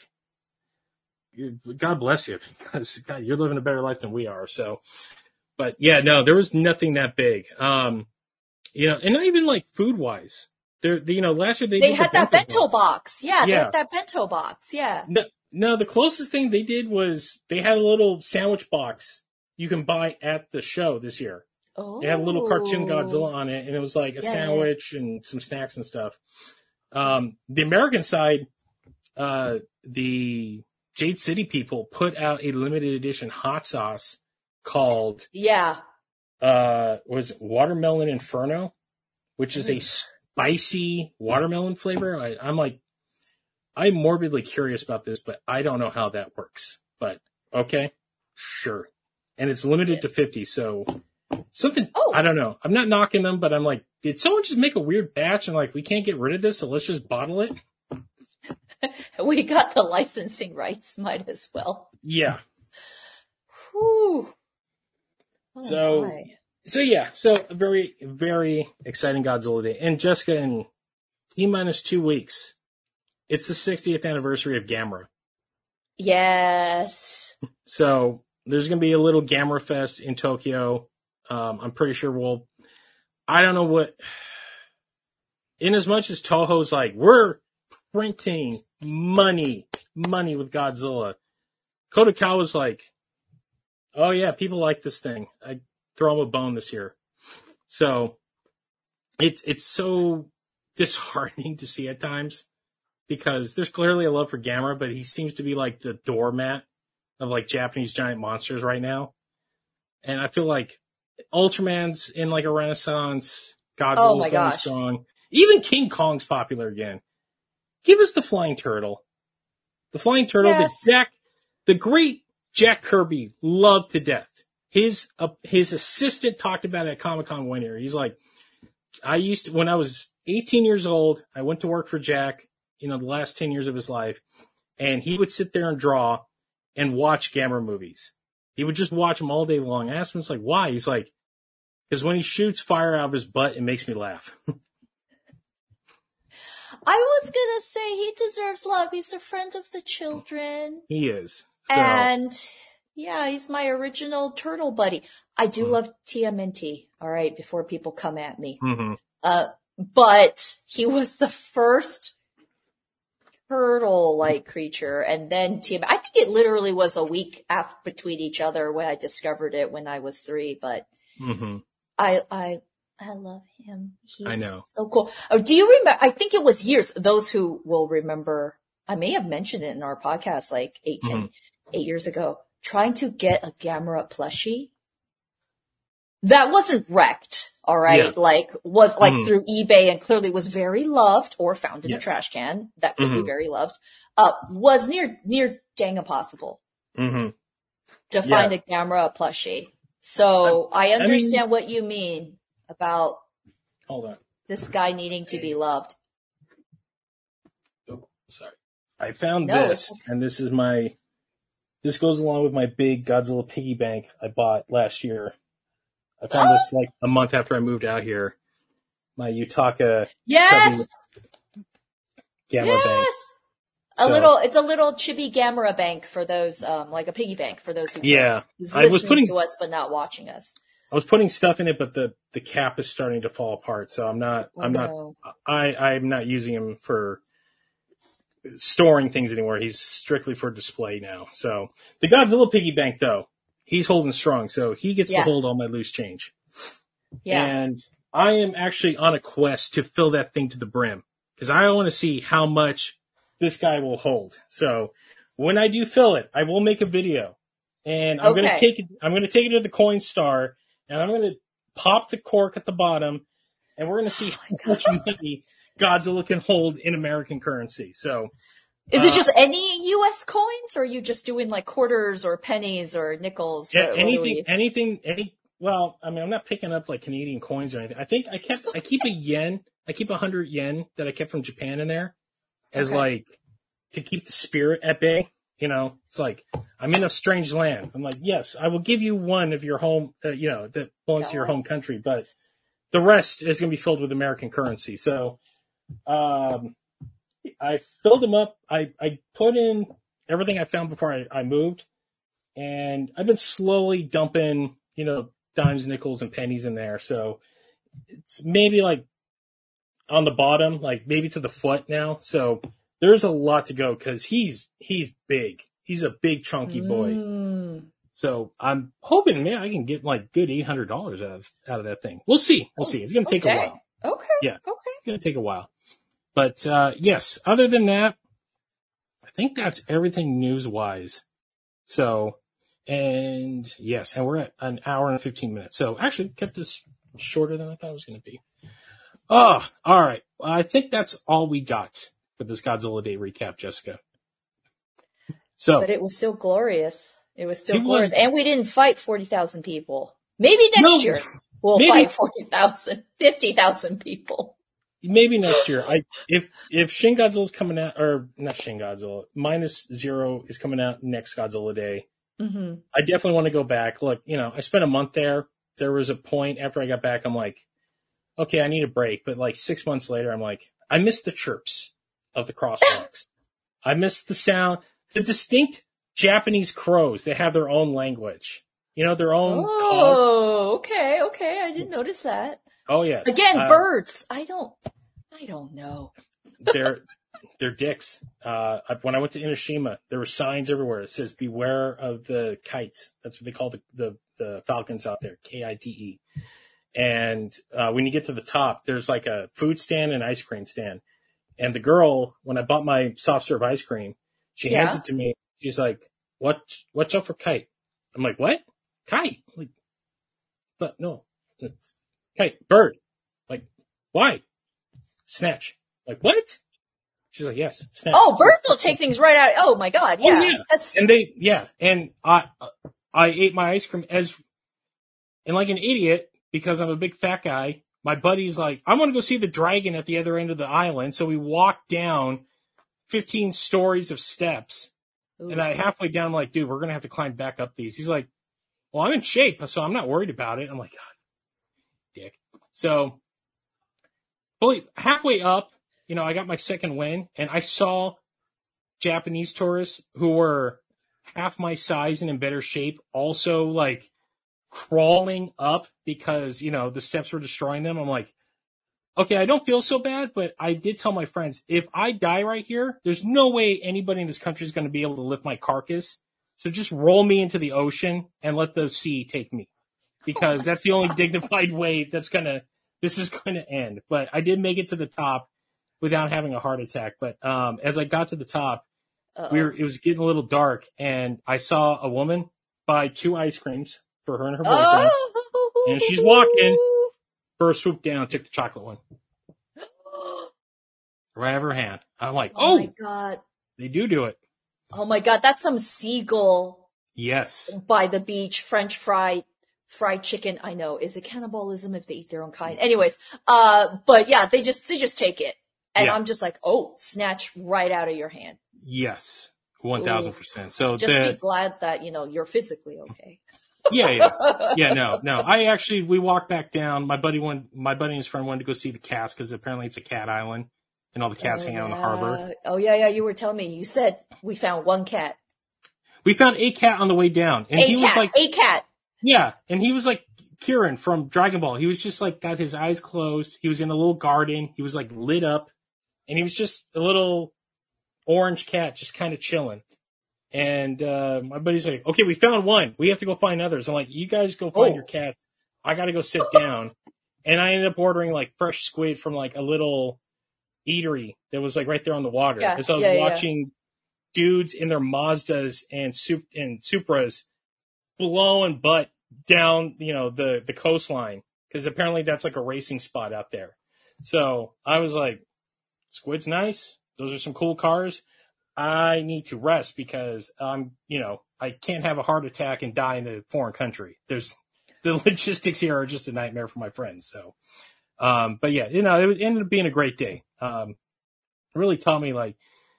God bless you, because God, you're living a better life than we are. So, but yeah, no, there was nothing that big. Um, you know, and not even like food wise. There, you know, last year they they did had the that bento box. box. Yeah, yeah, they had that bento box. Yeah. No, no, the closest thing they did was they had a little sandwich box you can buy at the show this year. Oh. It had a little cartoon Godzilla on it, and it was like a yeah, sandwich yeah. and some snacks and stuff. Um, the American side, uh, the Jade City people put out a limited edition hot sauce called yeah, uh, was it Watermelon Inferno, which is a spicy watermelon flavor. I, I'm like, I'm morbidly curious about this, but I don't know how that works. But okay, sure, and it's limited yeah. to fifty, so. Something, oh. I don't know. I'm not knocking them, but I'm like, did someone just make a weird batch and like, we can't get rid of this, so let's just bottle it? We got the licensing rights, might as well. Yeah. Whew. Oh, so, my. so yeah, so a very, very exciting Godzilla Day. And Jessica, in T minus two weeks, it's the sixtieth anniversary of Gamera. Yes. So there's going to be a little Gamera Fest in Tokyo. Um, I'm pretty sure we'll, I don't know what, in as much as Toho's like, we're printing money, money with Godzilla. Kodokawa's like, oh yeah, people like this thing. I throw him a bone this year. So it's, it's so disheartening to see at times because there's clearly a love for Gamera, but he seems to be like the doormat of like Japanese giant monsters right now. And I feel like Ultraman's in like a renaissance. Godzilla's oh my going gosh. strong. Even King Kong's popular again. Give us the Flying Turtle. The Flying Turtle yes. that Jack, the great Jack Kirby loved to death. His uh, his assistant talked about it at Comic-Con one year. He's like, I used to, when I was eighteen years old, I went to work for Jack, you know, the last ten years of his life, and he would sit there and draw and watch Gamera movies. He would just watch them all day long. I asked him, it's like, why? He's like, because when he shoots fire out of his butt, it makes me laugh. I was gonna say he deserves love. He's a friend of the children. He is. So. And yeah, he's my original turtle buddy. I do mm-hmm. love T M N T. All right, before people come at me. Mm-hmm. Uh, but he was the first turtle-like creature, and then T M. I think it literally was a week after between each other when I discovered it when I was three. But mm-hmm. I, I, I love him. He's I know. So cool. Oh, do you remember? I think it was years. Those who will remember, I may have mentioned it in our podcast like eight, mm-hmm. ten, eight years ago. Trying to get a Gamera plushie that wasn't wrecked. All right. Yeah. Like was like mm-hmm. through eBay and clearly was very loved or found in yes. a trash can. That could mm-hmm. be very loved. Uh, was near, near dang impossible mm-hmm. to find yeah. a Gamera plushie. So I, I understand I mean, what you mean about hold on. This guy needing to be loved. Oh, sorry. I found no, this and this is my, this goes along with my big Godzilla piggy bank I bought last year. I found oh. this like a month after I moved out here. My Yutaka yes, Gamera yes. bank. A so, little, it's a little chibi Gamera bank for those, um, like a piggy bank for those who yeah. who's I listening was putting, to us but not watching us. I was putting stuff in it, but the, the cap is starting to fall apart. So I'm not, oh, I'm no. not, I, I'm not using him for storing things anymore. He's strictly for display now. So the Godzilla piggy bank though, he's holding strong. So he gets yeah. to hold all my loose change. Yeah. And I am actually on a quest to fill that thing to the brim because I want to see how much this guy will hold. So when I do fill it, I will make a video and I'm okay. going to take it, I'm going to take it to the Coinstar and I'm going to pop the cork at the bottom and we're going to see oh how much money Godzilla can hold in American currency. So, is uh, it just any U S coins, or are you just doing like quarters or pennies or nickels? Yeah, what, anything, what we... anything, any. Well, I mean, I'm not picking up like Canadian coins or anything. I think I kept, I keep a yen, I keep a hundred yen that I kept from Japan in there, as okay. like to keep the spirit at bay. You know, it's like I'm in a strange land. I'm like, yes, I will give you one of your home, uh, you know, that belongs to your home country, but the rest is going to be filled with American currency. So. Um, I filled them up. I, I put in everything I found before I, I moved, and I've been slowly dumping, you know, dimes, nickels, and pennies in there. So it's maybe like on the bottom, like maybe to the foot now. So there's a lot to go because he's he's big. He's a big chunky boy. Mm. So I'm hoping, man, I can get like good eight hundred dollars out of out of that thing. We'll see. We'll see. It's gonna take okay. a while. Okay. Yeah. Okay. It's going to take a while. But, uh, yes, other than that, I think that's everything news-wise. So, and yes, and we're at an hour and fifteen minutes. So, actually, kept this shorter than I thought it was going to be. Oh, all right. Well, I think that's all we got for this Godzilla Day recap, Jessica. So, but it was still glorious. It was still it glorious. Was, and we didn't fight forty thousand people. Maybe next no, year. We'll maybe, fight forty thousand, fifty thousand people. Maybe next year. I if if Shin Godzilla's coming out, or not Shin Godzilla, Minus Zero is coming out next Godzilla Day. Mm-hmm. I definitely want to go back. Look, you know, I spent a month there. There was a point after I got back, I'm like, okay, I need a break. But like six months later, I'm like, I miss the chirps of the crosswalks. I miss the sound, the distinct Japanese crows. They have their own language. You know, their own. Oh, call. okay, okay. I didn't notice that. Oh yes. Again, uh, birds. I don't. I don't know. they're they're dicks. Uh, when I went to Inoshima, there were signs everywhere. It says "Beware of the kites." That's what they call the the, the falcons out there. K I T E. And uh, when you get to the top, there's like a food stand and ice cream stand. And the girl, when I bought my soft serve ice cream, she yeah. hands it to me. She's like, "What? What's up for kite?" I'm like, "What? Kite?" I'm like, but no, kite, bird. Like, why? Snatch. Like, what? She's like, yes, snatch. Oh, birds will take things right out. Oh my god, yeah. Oh, yeah. That's... And they, yeah, and I, I ate my ice cream as, and like an idiot because I'm a big fat guy. My buddy's like, I want to go see the dragon at the other end of the island. So we walked down fifteen stories of steps. Ooh. And I halfway down, I'm like, dude, we're going to have to climb back up these. He's like, well, I'm in shape, so I'm not worried about it. I'm like, God, dick. So, fully, halfway up, you know, I got my second win, and I saw Japanese tourists who were half my size and in better shape also, like, crawling up because, you know, the steps were destroying them. I'm like, okay, I don't feel so bad, but I did tell my friends, if I die right here, there's no way anybody in this country is going to be able to lift my carcass. So just roll me into the ocean and let the sea take me, because that's the only dignified way that's going to, this is going to end. But I did make it to the top without having a heart attack. But um, as I got to the top, Uh-oh. we were, it was getting a little dark, and I saw a woman buy two ice creams for her and her boyfriend. Oh. And she's walking, first swoop down, took the chocolate one. Right out of her hand. I'm like, oh, oh my God. They do do it. Oh my God, that's some seagull. Yes. By the beach, French fried, fried chicken. I know. Is it cannibalism if they eat their own kind? Anyways, uh, but yeah, they just, they just take it. And yeah. I'm just like, oh, snatch right out of your hand. Yes. one thousand percent. So just the, be glad that, you know, you're physically okay. yeah, yeah. Yeah, no, no. I actually, we walked back down. My buddy went, my buddy and his friend wanted to go see the cats because apparently it's a cat island. And all the cats oh, hang out yeah. in the harbor. Oh, yeah, yeah. You were telling me. You said we found one cat. We found a cat on the way down. And a he cat, was like, a cat. Yeah. And he was like Kieran from Dragon Ball. He was just like, got his eyes closed. He was in a little garden. He was like lit up. And he was just a little orange cat just kind of chilling. And uh, my buddy's like, okay, we found one. We have to go find others. I'm like, you guys go find oh. your cats. I got to go sit down. And I ended up ordering like fresh squid from like a little eatery that was like right there on the water, because yeah, I was yeah, watching yeah. dudes in their Mazdas and Sup- and Supras blowing butt down, you know, the, the coastline, because apparently that's like a racing spot out there. So I was like, squid's nice. Those are some cool cars. I need to rest because I'm, you know, I can't have a heart attack and die in a foreign country. There's the logistics here are just a nightmare for my friends. So, um, but yeah, you know, it ended up being a great day. Um, it really taught me like,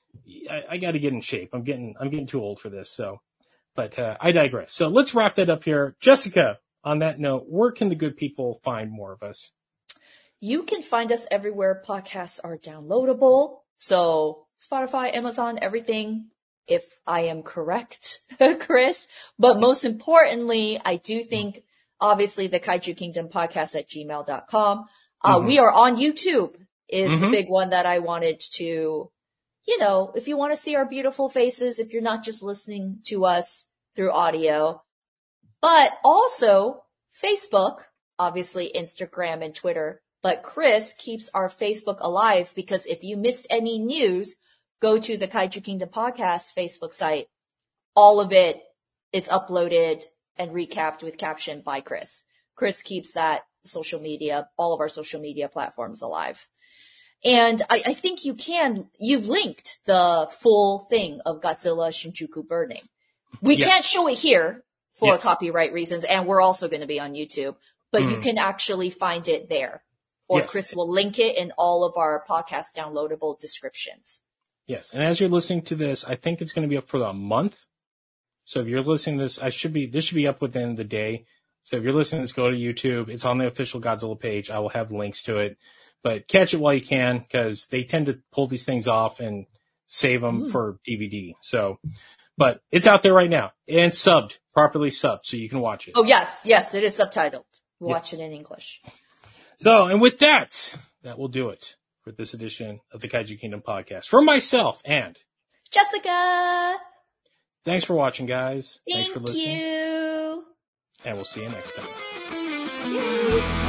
I, I got to get in shape. I'm getting, I'm getting too old for this. So, but, uh, I digress. So let's wrap that up here. Jessica, on that note, where can the good people find more of us? You can find us everywhere podcasts are downloadable. So Spotify, Amazon, everything, if I am correct, Chris. But most importantly, I do think, obviously, the Kaiju Kingdom podcast at gmail dot com. Uh, mm-hmm. We are on YouTube is mm-hmm. the big one that I wanted to, you know, if you want to see our beautiful faces, if you're not just listening to us through audio, but also Facebook, obviously Instagram and Twitter. But Chris keeps our Facebook alive because if you missed any news, go to the Kaiju Kingdom podcast Facebook site. All of it is uploaded and recapped with caption by Chris. Chris keeps that social media, all of our social media platforms alive. And I, I think you can, you've linked the full thing of Godzilla Shinjuku burning. We yes. can't show it here for yes. copyright reasons, and we're also going to be on YouTube, but mm. you can actually find it there. Or yes. Chris will link it in all of our podcast downloadable descriptions. Yes. And as you're listening to this, I think it's going to be up for a month. So if you're listening to this, I should be, this should be up within the day. So if you're listening to this, go to YouTube. It's on the official Godzilla page. I will have links to it, but catch it while you can because they tend to pull these things off and save them mm. for D V D. So, but it's out there right now and subbed, properly subbed, so you can watch it. Oh, yes. Yes, it is subtitled. Watch yes. it in English. So, and with that, that will do it for this edition of the Kaiju Kingdom podcast. For myself and Jessica. Thanks for watching, guys. Thank Thanks for listening. you. And we'll see you next time. Yay.